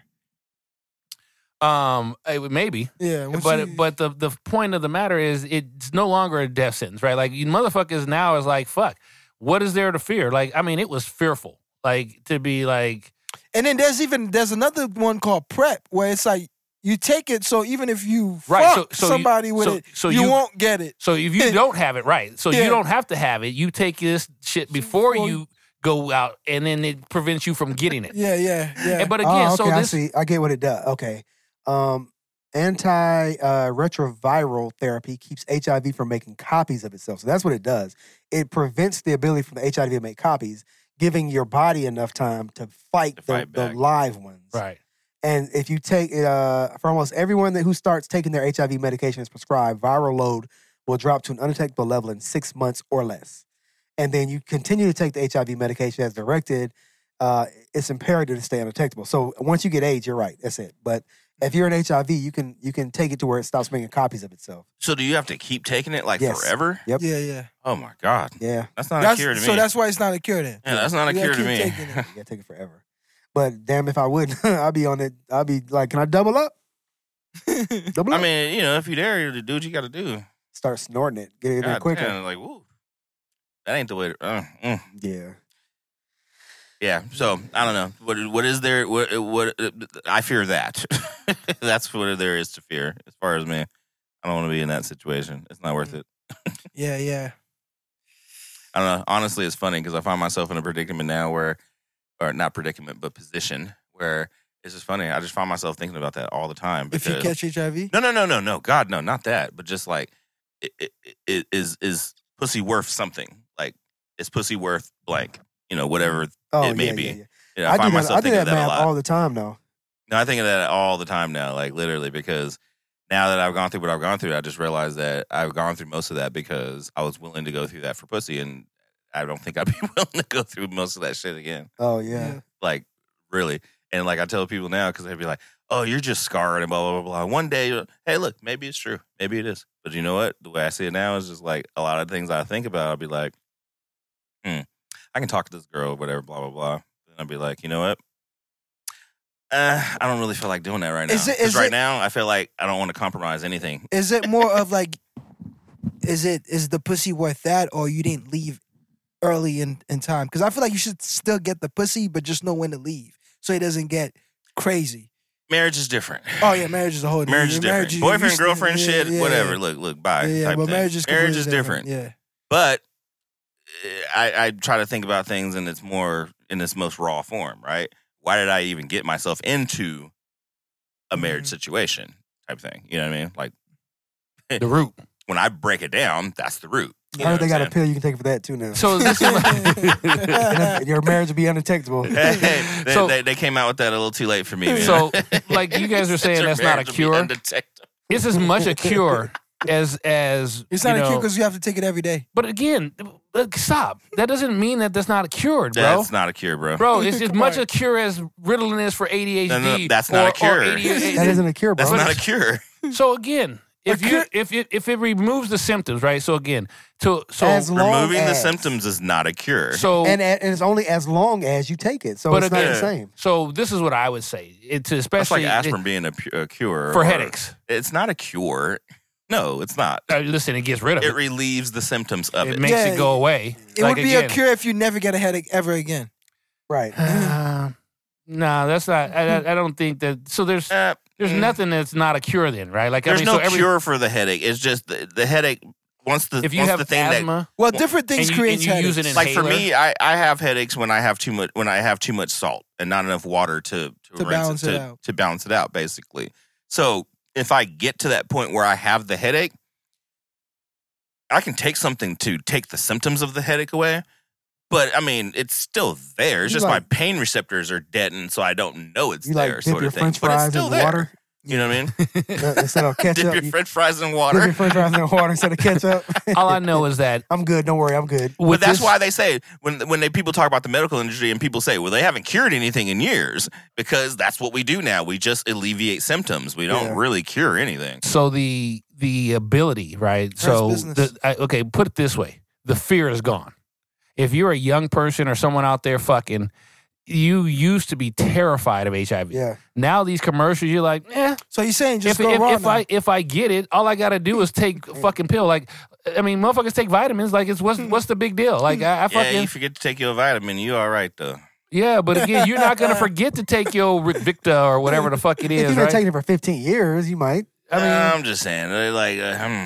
Maybe. Yeah. But the point of the matter is it's no longer a death sentence, right? Like, you motherfuckers now is like, fuck, what is there to fear? Like, I mean, it was fearful. Like, to be like... And then there's another one called PrEP where it's like, you take it, so even if you fuck somebody with it, you won't get it. So if you don't have it, right. So you don't have to have it. You take this shit before you go out, and then it prevents you from getting it. Yeah. But again, okay, so this... I see. I get what it does. Okay. Antiretroviral therapy keeps HIV from making copies of itself. So that's what it does. It prevents the ability for the HIV to make copies, giving your body enough time to fight the live ones. Right. And if you take it, for almost everyone who starts taking their HIV medication as prescribed, viral load will drop to an undetectable level in 6 months or less. And then you continue to take the HIV medication as directed, it's imperative to stay undetectable. So once you get AIDS, you're right. That's it. But if you're in HIV, you can take it to where it stops making copies of itself. So do you have to keep taking it forever? Yep. Yeah. Oh my God. Yeah. That's not a cure to me. So that's why it's not a cure then. Yeah, that's not a cure to me. You gotta take it forever. But damn, if I wouldn't, I'd be on it. I'd be like, can I double up? I mean, if you're there, you do what you got to do. Start snorting it. Get it in quicker. Damn, like, woo. That ain't the way to... Yeah. Yeah, so, I don't know. What is there... What I fear that. That's what there is to fear, as far as me. I don't want to be in that situation. It's not worth it. Yeah. I don't know. Honestly, it's funny because I find myself in a predicament now where... Or not predicament, but position where it's just funny. I just find myself thinking about that all the time. If you catch HIV? No. God, no, not that. But just like, is pussy worth something? Like, is pussy worth blank? Whatever it may be. Yeah. I do that math all the time now. No, I think of that all the time now, like literally, because now that I've gone through what I've gone through, I just realized that I've gone through most of that because I was willing to go through that for pussy, and I don't think I'd be willing to go through most of that shit again. Oh, yeah. Like, really. And, like, I tell people now because they'd be like, oh, you're just scarred and blah, blah, blah, blah. One day, hey, look, maybe it's true. Maybe it is. But you know what? The way I see it now is just, like, a lot of things I think about, I'll be like, I can talk to this girl or whatever, blah, blah, blah. And I'll be like, you know what? I don't really feel like doing that right now. Because right now, I feel like I don't want to compromise anything. Is it more of, like, is the pussy worth that, or you didn't leave early in time? Because I feel like you should still get the pussy, but just know when to leave so it doesn't get crazy. Marriage is different. Oh yeah, marriage is a whole marriage is different. Boyfriend, girlfriend shit, whatever. Look, bye. Yeah, but marriage is different. Yeah, but I try to think about things in its most raw form, right? Why did I even get myself into a marriage situation type thing? You know what I mean? Like the root. When I break it down, that's the root. I heard they got a pill you can take for that too now. So this is your marriage will be undetectable. They came out with that a little too late for me. Man. So, like you guys are saying, that's not a cure. It's as much a cure as it's not a cure because you have to take it every day. But again, stop. That doesn't mean that that's not cured, bro. That's not a cure, bro. Bro, it's as much a cure as Ritalin is for ADHD. No, that's not a cure. That isn't a cure, bro. That's not a cure. So again, if it removes the symptoms, right? So again, removing the symptoms is not a cure. So and it's only as long as you take it. So it's not the same. So this is what I would say. It's especially like aspirin being a cure for headaches. It's not a cure. No, it's not. Listen, it gets rid of it. It relieves the symptoms of it. It makes it go away. It would be a cure if you never get a headache ever again. Right. No, that's not. I don't think that. So there's nothing that's not a cure then, right? Like there's no cure for the headache. It's just the headache. If you have asthma, different things create headaches. Like for me, I have headaches when I have too much salt and not enough water to balance it out, basically. So if I get to that point where I have the headache, I can take something to take the symptoms of the headache away. But I mean, it's still there. It's just my pain receptors are deadened, so I don't know it's there, dip sort your of thing. French But it's fries still in there. water. You know what I mean? Instead of ketchup, dip your French fries in water. Dip your French fries in water instead of ketchup. All I know is that I'm good. Don't worry, I'm good. But that's why they say when people talk about the medical industry and people say, well, they haven't cured anything in years, because that's what we do now. We just alleviate symptoms. We don't really cure anything. So the ability, right? Okay, put it this way: the fear is gone. If you're a young person or someone out there fucking, you used to be terrified of HIV. Yeah. Now these commercials, you're like, So you're saying just go raw now. If I get it, all I gotta do is take a fucking pill. Like, I mean, motherfuckers take vitamins. Like, what's the big deal? Like, I fucking you forget to take your vitamin, you all right though. Yeah, but again, you're not gonna forget to take your Victa or whatever the fuck it is. If you've been right? taking it for 15 years, you might. I mean, I'm just saying, like,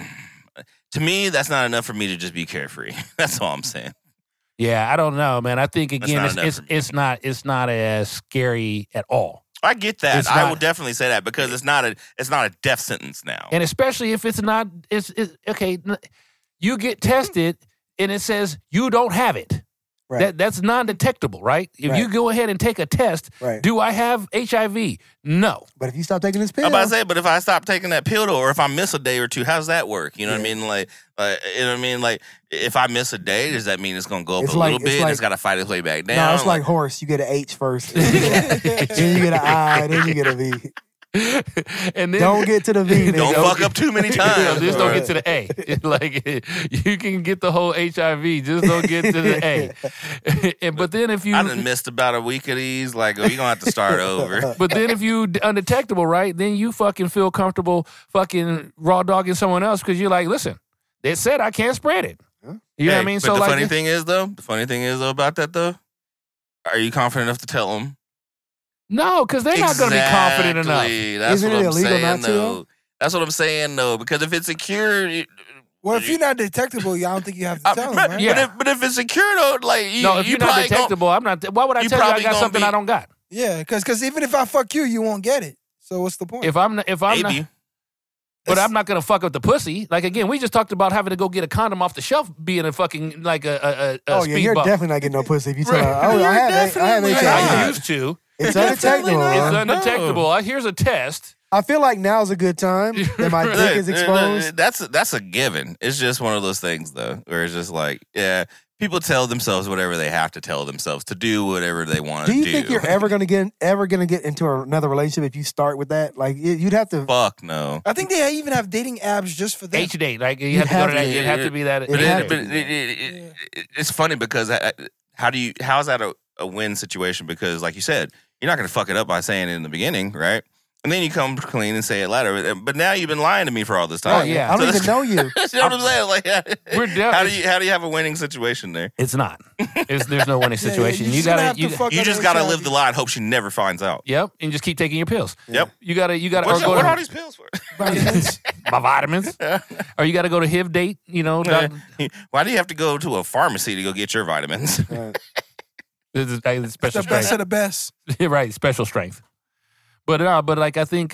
to me, that's not enough for me to just be carefree. That's all I'm saying. Yeah, I don't know, man. I think again, it's not as scary at all. I get that. I will definitely say that, because it's not a death sentence now. And especially if it's not, it's okay. You get tested and it says you don't have it. Right. That's non-detectable, right? If you go ahead and take a test, do I have HIV? No. But if you stop taking this pill, I'm about to say, but if I stop taking that pill, or if I miss a day or two, how's that work? You know what I mean? Like, you know what I mean? Like, if I miss a day, does that mean it's going to go up a little bit? It's got to fight its way back down. No, it's like horse. You get an H first, then you get an I, then you get a V. And then, don't get to the V. Don't fuck up too many times. Just don't get to the A. Like, you can get the whole HIV, just don't get to the A. But then if you, I done missed about a week of these. Like, you're gonna have to start over. But then if you undetectable, right? Then you fucking feel comfortable fucking raw dogging someone else, because you're like, listen, they said I can't spread it. You know what I mean? But So the like, funny thing is though about that though, are you confident enough to tell them? No, because they're not going to be confident enough. That's Isn't what it I'm illegal saying, not to? though. That's what I'm saying, though. Because if it's a cure, well, if you're not detectable, I don't think you have to tell them, right? Yeah. But if it's a cure, though, like if you're not detectable, I'm not. Why would I tell you I got something I don't got? Yeah, because even if I fuck you, you won't get it. So what's the point? If I'm not. But I'm not gonna fuck up the pussy. Like, again, we just talked about having to go get a condom off the shelf, being a fucking like a speed you're bump. definitely not getting no pussy if you tell her, I have HIV. I used to. It's undetectable. It's undetectable. Here's a test. I feel like now's a good time that my dick is exposed. That's a given. It's just one of those things, though, where it's just like, people tell themselves whatever they have to tell themselves to do whatever they want to do. Do you think you're ever gonna get into another relationship if you start with that? Like, you'd have to. Fuck no. I think they even have dating apps just for that. H-date, like you have to go to that. It'd have to be that. It's funny because how is that a win situation? Because like you said, you're not gonna fuck it up by saying it in the beginning, right? And then you come clean and say it later. But now you've been lying to me for all this time. Oh, yeah. I don't even know you. You know what I'm saying? Like, how do you have a winning situation there? It's not. There's no winning situation. You just gotta live the lie and hope she never finds out. Yep, and just keep taking your pills. Yep. You gotta. What are all these pills for? Vitamins. My vitamins. Or you gotta go to HIV date. You know. Why do you have to go to a pharmacy to go get your vitamins? This is special the strength. best of the best. Right, special strength. But like I think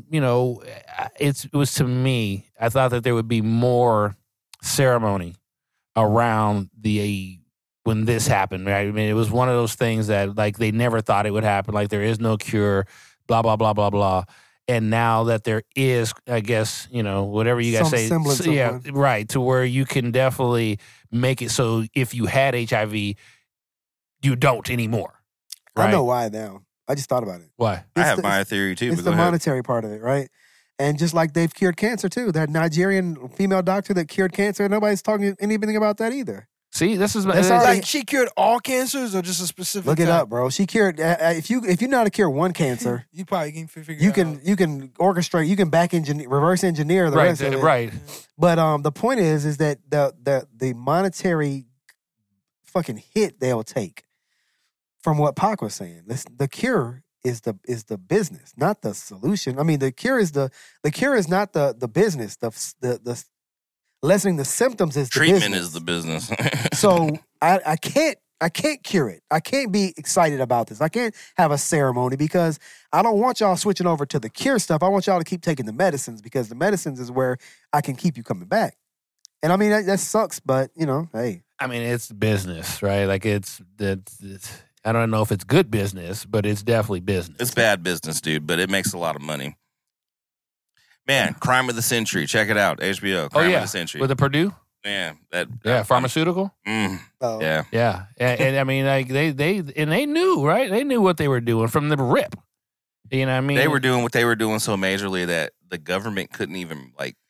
it was, to me, I thought that there would be more ceremony around when this happened. Right? I mean, it was one of those things that like they never thought it would happen. Like, there is no cure, blah blah blah blah blah. And now that there is, I guess, whatever you guys say, right, to where you can definitely make it so if you had HIV, you don't anymore. Right? I know why now. I just thought about it. Why? I have my theory too. It's the monetary part of it, right? And just like they've cured cancer too. That Nigerian female doctor that cured cancer, nobody's talking anything about that either. See, this is like she cured all cancers or just a specific. Look it up, bro. She cured. If you know how to cure one cancer, you probably can figure. You can orchestrate. You can reverse engineer the rest of it. Right. But the point is that the monetary fucking hit they'll take from what Pac was saying. The cure is the business, not the solution. I mean, the cure is not the business. The lessening the symptoms is the treatment business. Is the business. So I can't cure it. I can't be excited about this. I can't have a ceremony because I don't want y'all switching over to the cure stuff. I want y'all to keep taking the medicines because the medicines is where I can keep you coming back. And I mean, that sucks, but hey. I mean, it's business, right? Like it's I don't know if it's good business, but it's definitely business. It's bad business, dude, but it makes a lot of money. Man, Crime of the Century. Check it out. HBO. Crime of the Century. With the Purdue? Man, pharmaceutical? Yeah. Yeah. And I mean, like they knew, right? They knew what they were doing from the rip. You know what I mean? They were doing what they were doing so majorly that the government couldn't even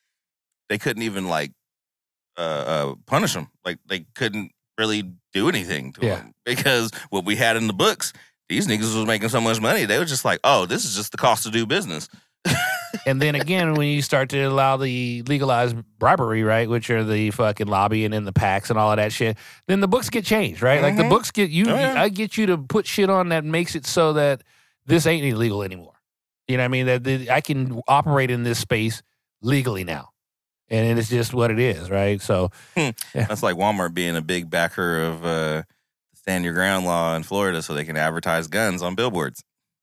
punish them. Like they couldn't really do anything to them because what we had in the books, these niggas was making so much money. They were just like, oh, this is just the cost to do business. And then again, when you start to allow the legalized bribery, right, which are the fucking lobbying and the PACs and all of that shit, then the books get changed, right? Like the books get you. I get you to put shit on that makes it so that this ain't illegal anymore. You know what I mean? That I can operate in this space legally now. And it's just what it is, right? So that's like Walmart being a big backer of stand your ground law in Florida so they can advertise guns on billboards.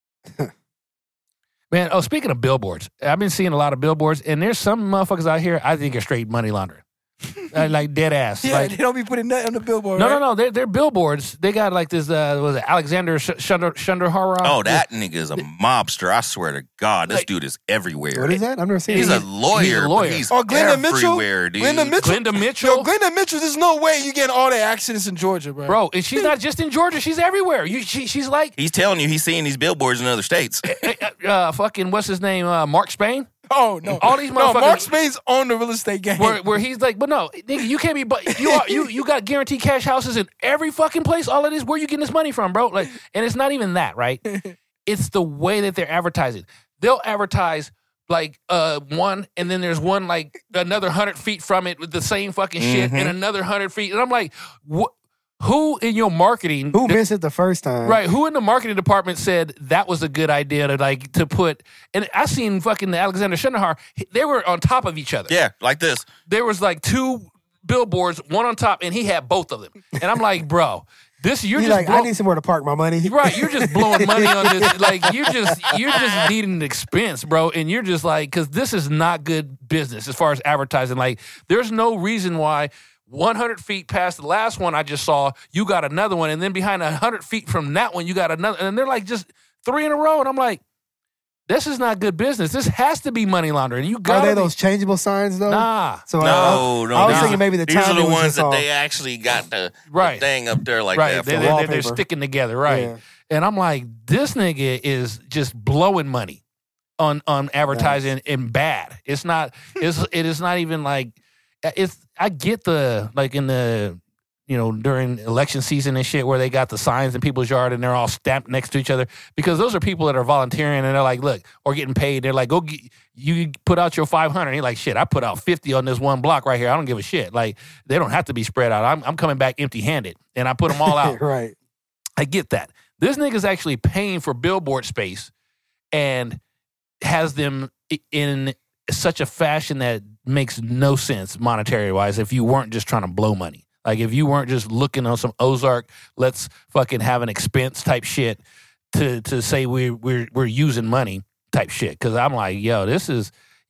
Man, speaking of billboards, I've been seeing a lot of billboards, and there's some motherfuckers out here I think are straight money laundering. Like dead ass. Yeah, like, they don't be putting that on the billboard. No, right? no. They're billboards. They got like this. Was it Alexander Shundarhara? Oh, that nigga is a mobster. I swear to God, this dude is everywhere. What is that? I've never seen. He's a lawyer. He's a lawyer. He's Glenda Mitchell. Dude. Glenda Mitchell. Yo, Glenda Mitchell. There's no way you get all the accidents in Georgia, bro. Bro, and she's not just in Georgia. She's everywhere. She's like. He's telling you he's seeing these billboards in other states. Fucking what's his name? Mark Spain. Oh no! All these motherfuckers. No, Mark Spain's on the real estate game. Where he's like, but no, nigga, you can't be. But you got guaranteed cash houses in every fucking place. All of this, where you getting this money from, bro? Like, and it's not even that, right? It's the way that they're advertising. They'll advertise like one, and then there's one like another 100 feet from it with the same fucking shit, and another 100 feet, and I'm like, what? Who in your marketing? Who missed it the first time? Right. Who in the marketing department said that was a good idea to put? And I seen fucking Alexander Shundarhar. They were on top of each other. Yeah, like this. There was like two billboards, one on top, and he had both of them. And I'm like, bro, you're just like, I need somewhere to park my money. Right. You're just blowing money on this. Like you're just needing an expense, bro. And you're just like, because this is not good business as far as advertising. Like, there's no reason why. 100 feet past the last one I just saw, you got another one. And then behind 100 feet from that one, you got another. And they're like just 3 in a row. And I'm like, this is not good business. This has to be money laundering. Are they those changeable signs, though? Nah. So no. I was thinking maybe these are the ones that they actually got the thing up there like that. They're sticking together, right? Yeah. And I'm like, this nigga is just blowing money on advertising and bad. It's not. It is not even like. I get the, like in the, during election season and shit where they got the signs in people's yard and they're all stamped next to each other because those are people that are volunteering and they're like, look, or getting paid. They're like, you put out your 500. And you're like, shit, I put out 50 on this one block right here. I don't give a shit. Like, they don't have to be spread out. I'm coming back empty-handed and I put them all out. Right. I get that. This nigga's actually paying for billboard space and has them in such a fashion that makes no sense monetary-wise if you weren't just trying to blow money. Like, if you weren't just looking on some Ozark, let's fucking have an expense type shit to say we're using money type shit. Because I'm like, yo, this is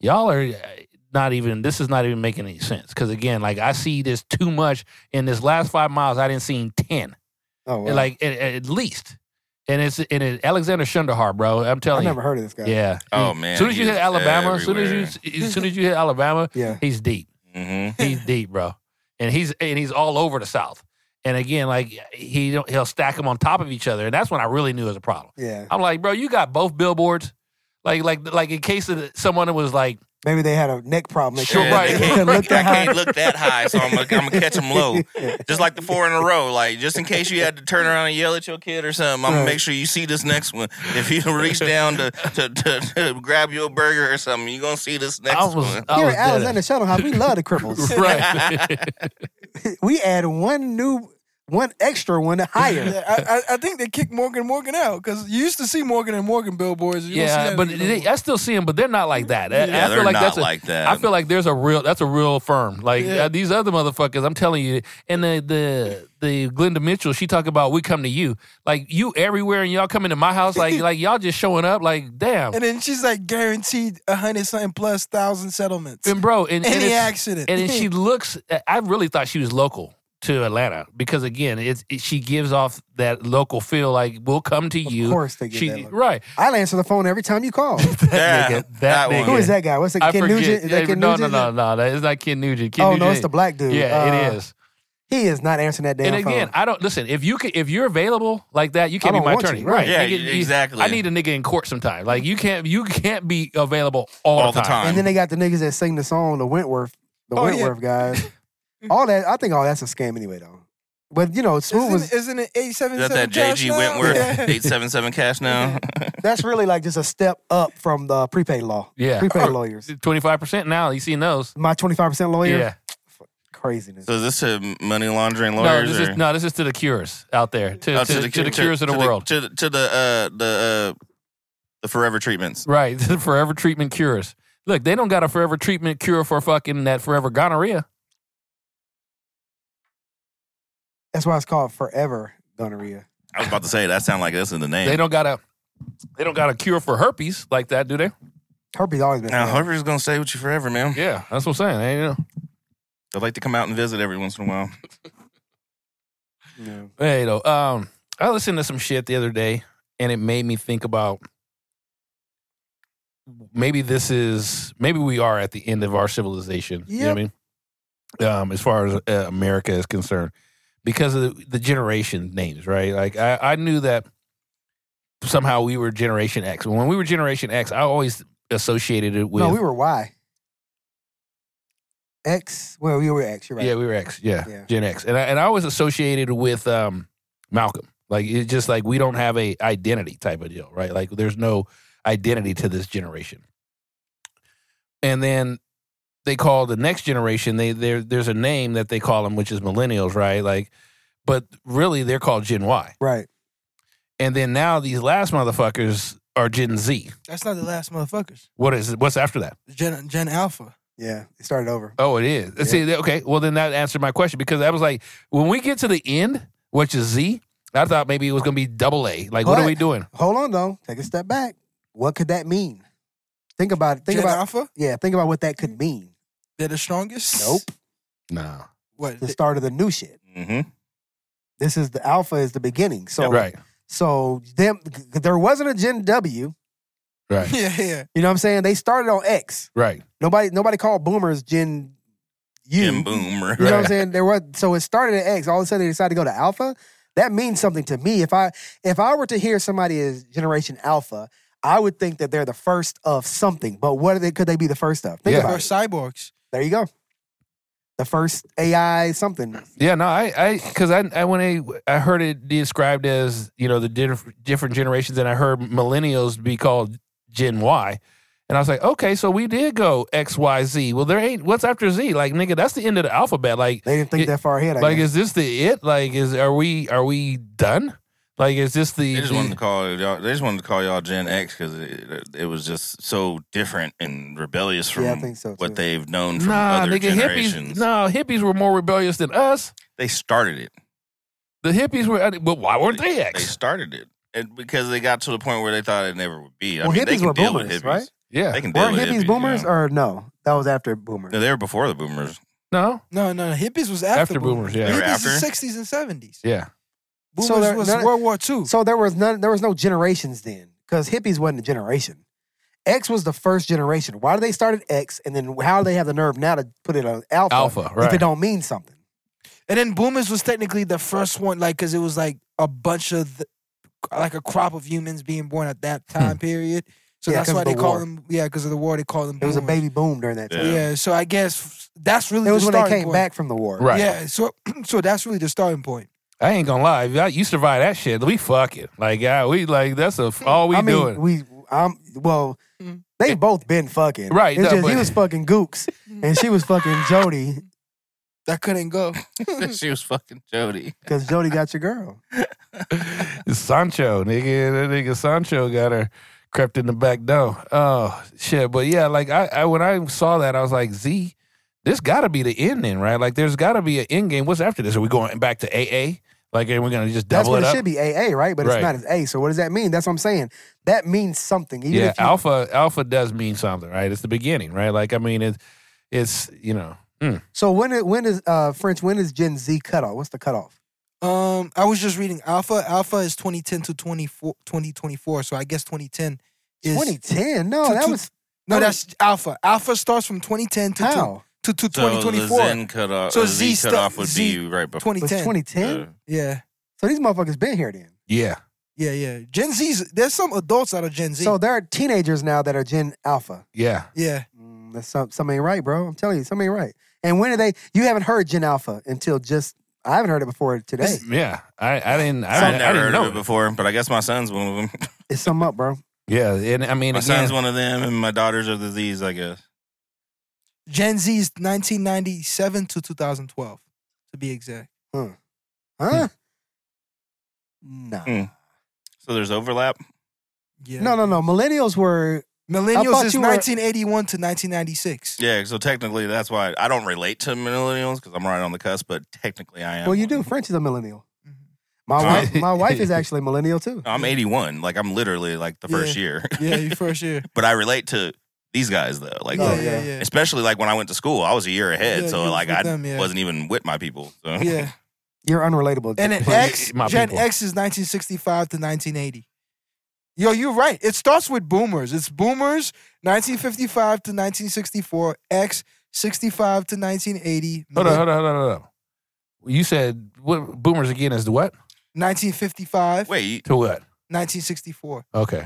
not even making any sense. Because, again, like, I see this too much. In this last 5 miles, I didn't see 10. Oh, wow. Like, at least. And it's Alexander Shundarhar, bro. I'm telling you. I've never heard of this guy. Yeah. Oh, man. As soon as you hit Alabama, as soon as you hit Alabama, yeah. He's deep. Mm-hmm. He's deep, bro. And he's all over the South. And again, like he'll stack them on top of each other, and that's when I really knew it was a problem. Yeah. I'm like, bro, you got both billboards, like in case of someone was like. Maybe they had a neck problem. Sure, right. I can't look that high, so I'm gonna catch them low. Yeah. Just like the 4 in a row. Like, just in case you had to turn around and yell at your kid or something, I'm gonna make sure you see this next one. If you reach down to grab your burger or something, you're gonna see this next one. Here at Alexander Shundarhar, we love the cripples. Right. We add one extra one higher. Yeah, I think they kicked Morgan out because you used to see Morgan & Morgan billboards. But I still see them, but they're not like that. Yeah, I feel like not like that. I feel like that's a real firm. Like these other motherfuckers, I'm telling you. And the Glenda Mitchell, she talk about we come to you, like you everywhere, and y'all come into my house, like y'all just showing up, like damn. And then she's like guaranteed 100-something plus thousand settlements. And bro, and any accident, and then she looks. I really thought she was local. to Atlanta because again, she gives off that local feel. Like we'll come to you. Of course, they get that look. Right. I'll answer the phone every time you call. That nigga. Who is that guy? What's it? Ken Nugent? Is that Ken Nugent? No. It's not Ken Nugent. No, it's the black dude. Yeah, it is. He is not answering that damn phone. And again, I don't listen. If you're available like that, you can't be my attorney, right? Yeah, nigga, exactly. I need a nigga in court sometime. Like you can't be available all the time. And then they got the niggas that sing the song, the Wentworth guys. All that, I think all that's a scam anyway, though. But you know, Smooth isn't it 877 Is that JG Wentworth 877 cash now? That's really like just a step up from the prepaid law. Yeah, prepaid lawyers. 25% now. You seen those? My 25% lawyer. Yeah. Craziness. So is this to money laundering lawyers? This is to the cures out there, to the cures of the world, to the forever treatments. Right, the forever treatment cures. Look, they don't got a forever treatment cure for fucking that forever gonorrhea. That's why it's called forever gonorrhea. I was about to say that sound like this in the name. They don't got a cure for herpes like that, do they? Herpes always been. Now herpes is gonna stay with you forever, man. Yeah, that's what I'm saying. I'd like to come out and visit every once in a while. Yeah. Hey, though, I listened to some shit the other day, and it made me think about maybe we are at the end of our civilization. Yep. You know what I mean? As far as America is concerned, because of the generation names, right? Like I knew that somehow we were Generation X. When we were Generation X, I always associated it with. No, we were Y. X. Well, we were X. You're right. Yeah, we were X. Yeah. Gen X, and I always associated with Malcolm. Like it's just like we don't have a identity type of deal, right? Like there's no identity to this generation. And then they call the next generation. There's a name that they call them, which is millennials, right? Like, but really they're called Gen Y, right? And then now these last motherfuckers are Gen Z. That's not the last motherfuckers. What is it? What's after that? Gen Alpha. Yeah, it started over. Oh, it is. Yeah. See, okay. Well, then that answered my question because I was like, when we get to the end, which is Z, I thought maybe it was going to be AA. Like, what are we doing? Hold on, though. Take a step back. What could that mean? Think about it. Think Gen about Alpha? Yeah, think about what that could mean. They're the strongest? Nope. No. What? The start of the new shit. Mm-hmm. This is the Alpha is the beginning. So, right. So there wasn't a Gen W. Right. Yeah. You know what I'm saying? They started on X. Right. Nobody called boomers Gen U. Gen Boomer. You know what I'm saying? So it started at X. All of a sudden they decided to go to Alpha. That means something to me. If I were to hear somebody as Generation Alpha, I would think that they're the first of something. But what could they be the first of? Think about it. Cyborgs. There you go. The first AI something. Yeah, no, because when I heard it described as, you know, the different generations, and I heard millennials be called Gen Y. And I was like, okay, so we did go X, Y, Z. Well, there ain't, what's after Z? Like, nigga, that's the end of the alphabet. Like, they didn't think that far ahead. Like, is this the it? Like, are we done? Like, is this the? They just wanted to call y'all Gen X because it was just so different and rebellious from what they've known from other generations. Hippies were more rebellious than us. They started it. The hippies were, but why weren't they X? They started it. And because they got to the point where they thought it never would be. Well, hippies they can were deal boomers, with hippies. right? Yeah. They can deal Weren't with hippies boomers, you know? or no? That was after boomers. No, they were before the boomers. No. Hippies was after boomers. Yeah, they were hippies after the 60s and 70s. Yeah. Boomers was World War II. So there was no generations then, because hippies wasn't a generation. X was the first generation. Why did they start at X, and then how do they have the nerve now to put it on Alpha? Right. If it don't mean something. And then boomers was technically the first one, like, because it was like a bunch of, like a crop of humans being born at that time period. So that's why they call them, because of the war, they call them boomers. It was a baby boom during that time. Yeah, so I guess that's really it was the when they came point. back from the war. Right. Yeah, so that's really the starting point. I ain't gonna lie. If you survive that shit, we fucking. Like, yeah, we like, that's all we doing. They both been fucking. Right. It's just he was fucking Gooks and she was fucking Jody. That couldn't go. She was fucking Jody. Because Jody got your girl. Sancho, nigga. That nigga Sancho got her crept in the back door. Oh, shit. But yeah, like, I when I saw that, I was like, Z, this gotta be the end then, right? Like, there's gotta be an end game. What's after this? Are we going back to AA? Like, and we're going to just double it up? That's what it should be, AA, right? But it's not as A. So what does that mean? That's what I'm saying. That means something. Alpha does mean something, right? It's the beginning, right? Like, I mean, it's you know, So when is French? When is Gen Z cutoff? What's the cutoff? I was just reading Alpha. Alpha is 2010 to 2024. So I guess 2010 is 2010. No, that's Alpha. Alpha starts from 2010 to 2024. So the Zen cutoff. So Z cutoff would be right before 2010. 2010. Yeah. So these motherfuckers been here then. Yeah. Yeah. Gen Z's. There's some adults out of Gen Z. So there are teenagers now that are Gen Alpha. Yeah. Yeah. That's something ain't right, bro. I'm telling you, something ain't right. And when are they? You haven't heard Gen Alpha until just. I haven't heard it before today. Yeah. I didn't. I never heard know of it before, but I guess my son's one of them. It's something up, bro. Yeah, and I mean, my son's one of them, and my daughters are the Z's, I guess. Gen Z is 1997 to 2012, to be exact. Huh? No. So there's overlap? Yeah. No. Millennials were... Millennials is 1981 to 1996. Yeah, so technically that's why I don't relate to millennials because I'm right on the cusp, but technically I am. Well, you do. French is a millennial. My wife is actually a millennial too. I'm 81. Like I'm literally like the first year. Yeah, your first year. But I relate to these guys though. Like especially like when I went to school, I was a year ahead. So like I wasn't even with my people. So. Yeah. You're unrelatable. And then Gen X is 1965 to 1980. Yo, you're right. It starts with boomers. It's boomers, 1955 to 1964. X, 65 to 1980. Hold on. You said what boomers again is the what? 1955. Wait. To what? 1964. Okay.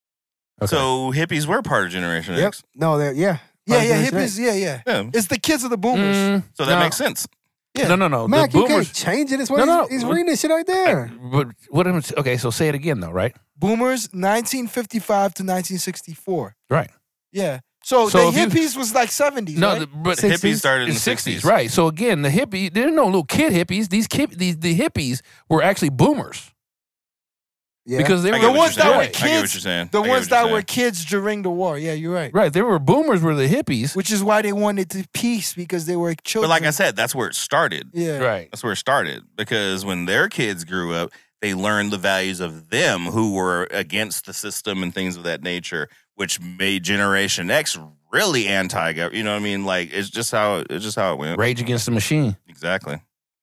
So hippies were part of Generation X. No, they're Yeah, hippies, yeah. It's the kids of the boomers. So that makes sense. Yeah. No. Mac, the boomers, you can't change it. It's what he's reading this shit right there. But okay, so say it again though, right? Boomers, 1955 to 1964. Right. Yeah. So the hippies was like 70s, No, right? but 60s? Hippies started in the 60s. Right. So again, the hippie, there are no little kid hippies. The hippies were actually boomers. Yeah. Because they were the ones that were kids. I get what you're saying. The ones that were kids during the war. Yeah, you're right. Right. They were boomers were the hippies. Which is why they wanted to peace because they were children. But like I said, that's where it started. Yeah. Right. That's where it started. Because when their kids grew up, they learned the values of them who were against the system and things of that nature, which made Generation X really anti-government. You know what I mean? Like it's just how it went. Rage Against the Machine. Exactly.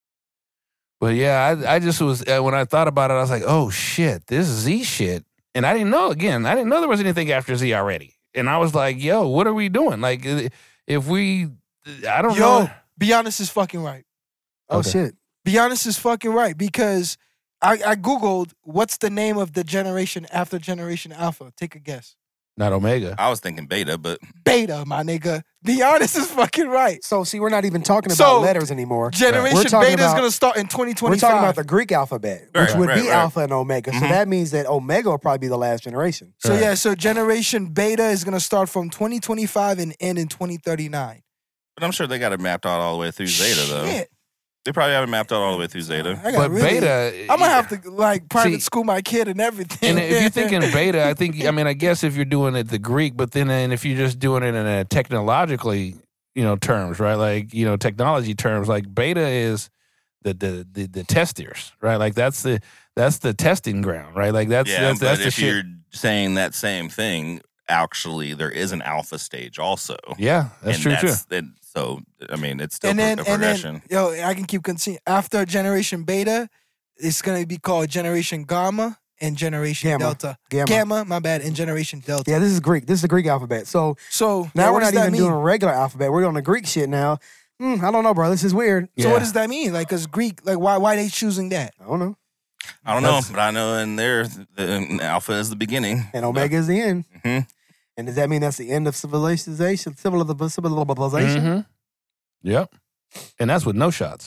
But yeah, I just was when I thought about it, I was like, oh shit, this Z shit, and I didn't know there was anything after Z already, and I was like, yo, what are we doing? Like, if we, I don't know. Be honest is fucking right. Oh shit. Be honest is fucking right because I Googled what's the name of the generation after Generation Alpha. Take a guess. Not Omega. I was thinking Beta, but Beta, my nigga. Be honest is fucking right. So see, we're not even talking about letters anymore. Generation Beta is going to start in 2025. We're talking about the Greek alphabet, which would be Alpha and Omega. Mm-hmm. So that means that Omega will probably be the last generation. So so Generation Beta is going to start from 2025 and end in 2039. But I'm sure they got it mapped out all the way through Zeta, though. They probably haven't mapped out all the way through Zeta. But Beta, I'm gonna have to like private school my kid and everything. And if you're thinking Beta, I guess if you're doing it the Greek, but then if you're just doing it in a technologically, terms, right? Like technology terms, like Beta is the testers, right? Like that's the testing ground, right? Like that's but the if shit. You're saying that same thing, actually, there is an alpha stage also. Yeah, that's true too. So, I mean, it's still a progression. I can keep continuing. After Generation Beta, it's going to be called Generation Gamma and Generation Delta. Gamma, my bad, and Generation Delta. Yeah, this is Greek. This is the Greek alphabet. So now we're not even doing regular alphabet. We're on the Greek shit now. I don't know, bro. This is weird. So what does that mean? Like, because Greek, like, why are they choosing that? I don't know. But I know in there, the alpha is the beginning. And Omega is the end. Mm-hmm. And does that mean that's the end of civilization? Mm-hmm. Yep. And that's with no shots.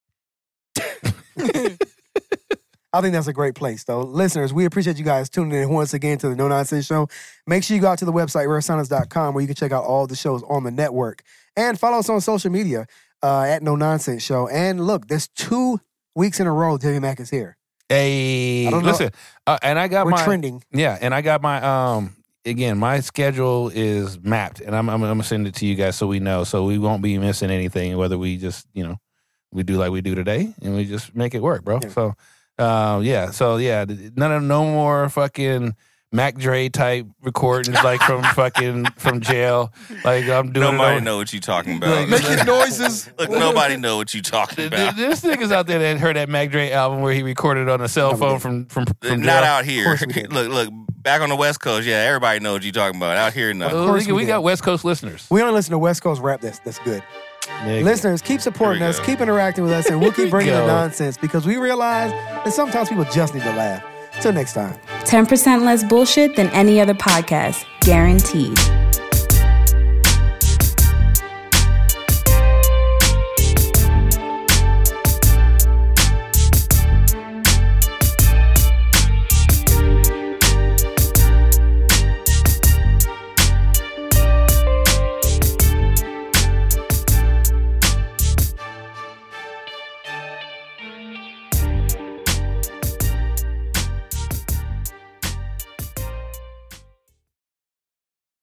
I think that's a great place, though. Listeners, we appreciate you guys tuning in once again to the No Nonsense Show. Make sure you go out to the website, raresonance.com, where you can check out all the shows on the network. And follow us on social media at No Nonsense Show. And look, there's 2 weeks in a row Debbie Mac is here. Hey, listen. And I got We're trending. Yeah, and I got my... Again, my schedule is mapped, and I'm going to send it to you guys so we know, so we won't be missing anything, whether we just, we do like we do today, and we just make it work, bro. Yeah. So, no more fucking Mac Dre type recordings, like from jail. Like I'm doing. Nobody know what you talking about. Making noises. Look, nobody know what you talking about. There's niggas out there that heard that Mac Dre album where he recorded on a cell phone from jail. Not out here. Look, back on the West Coast, yeah, everybody know what you talking about. Out here, no. We got West Coast listeners. We only listen to West Coast rap. That's good. Listeners, keep supporting us, keep interacting with us, and we'll keep bringing the nonsense because we realize that sometimes people just need to laugh. Till next time. 10% less bullshit than any other podcast, guaranteed.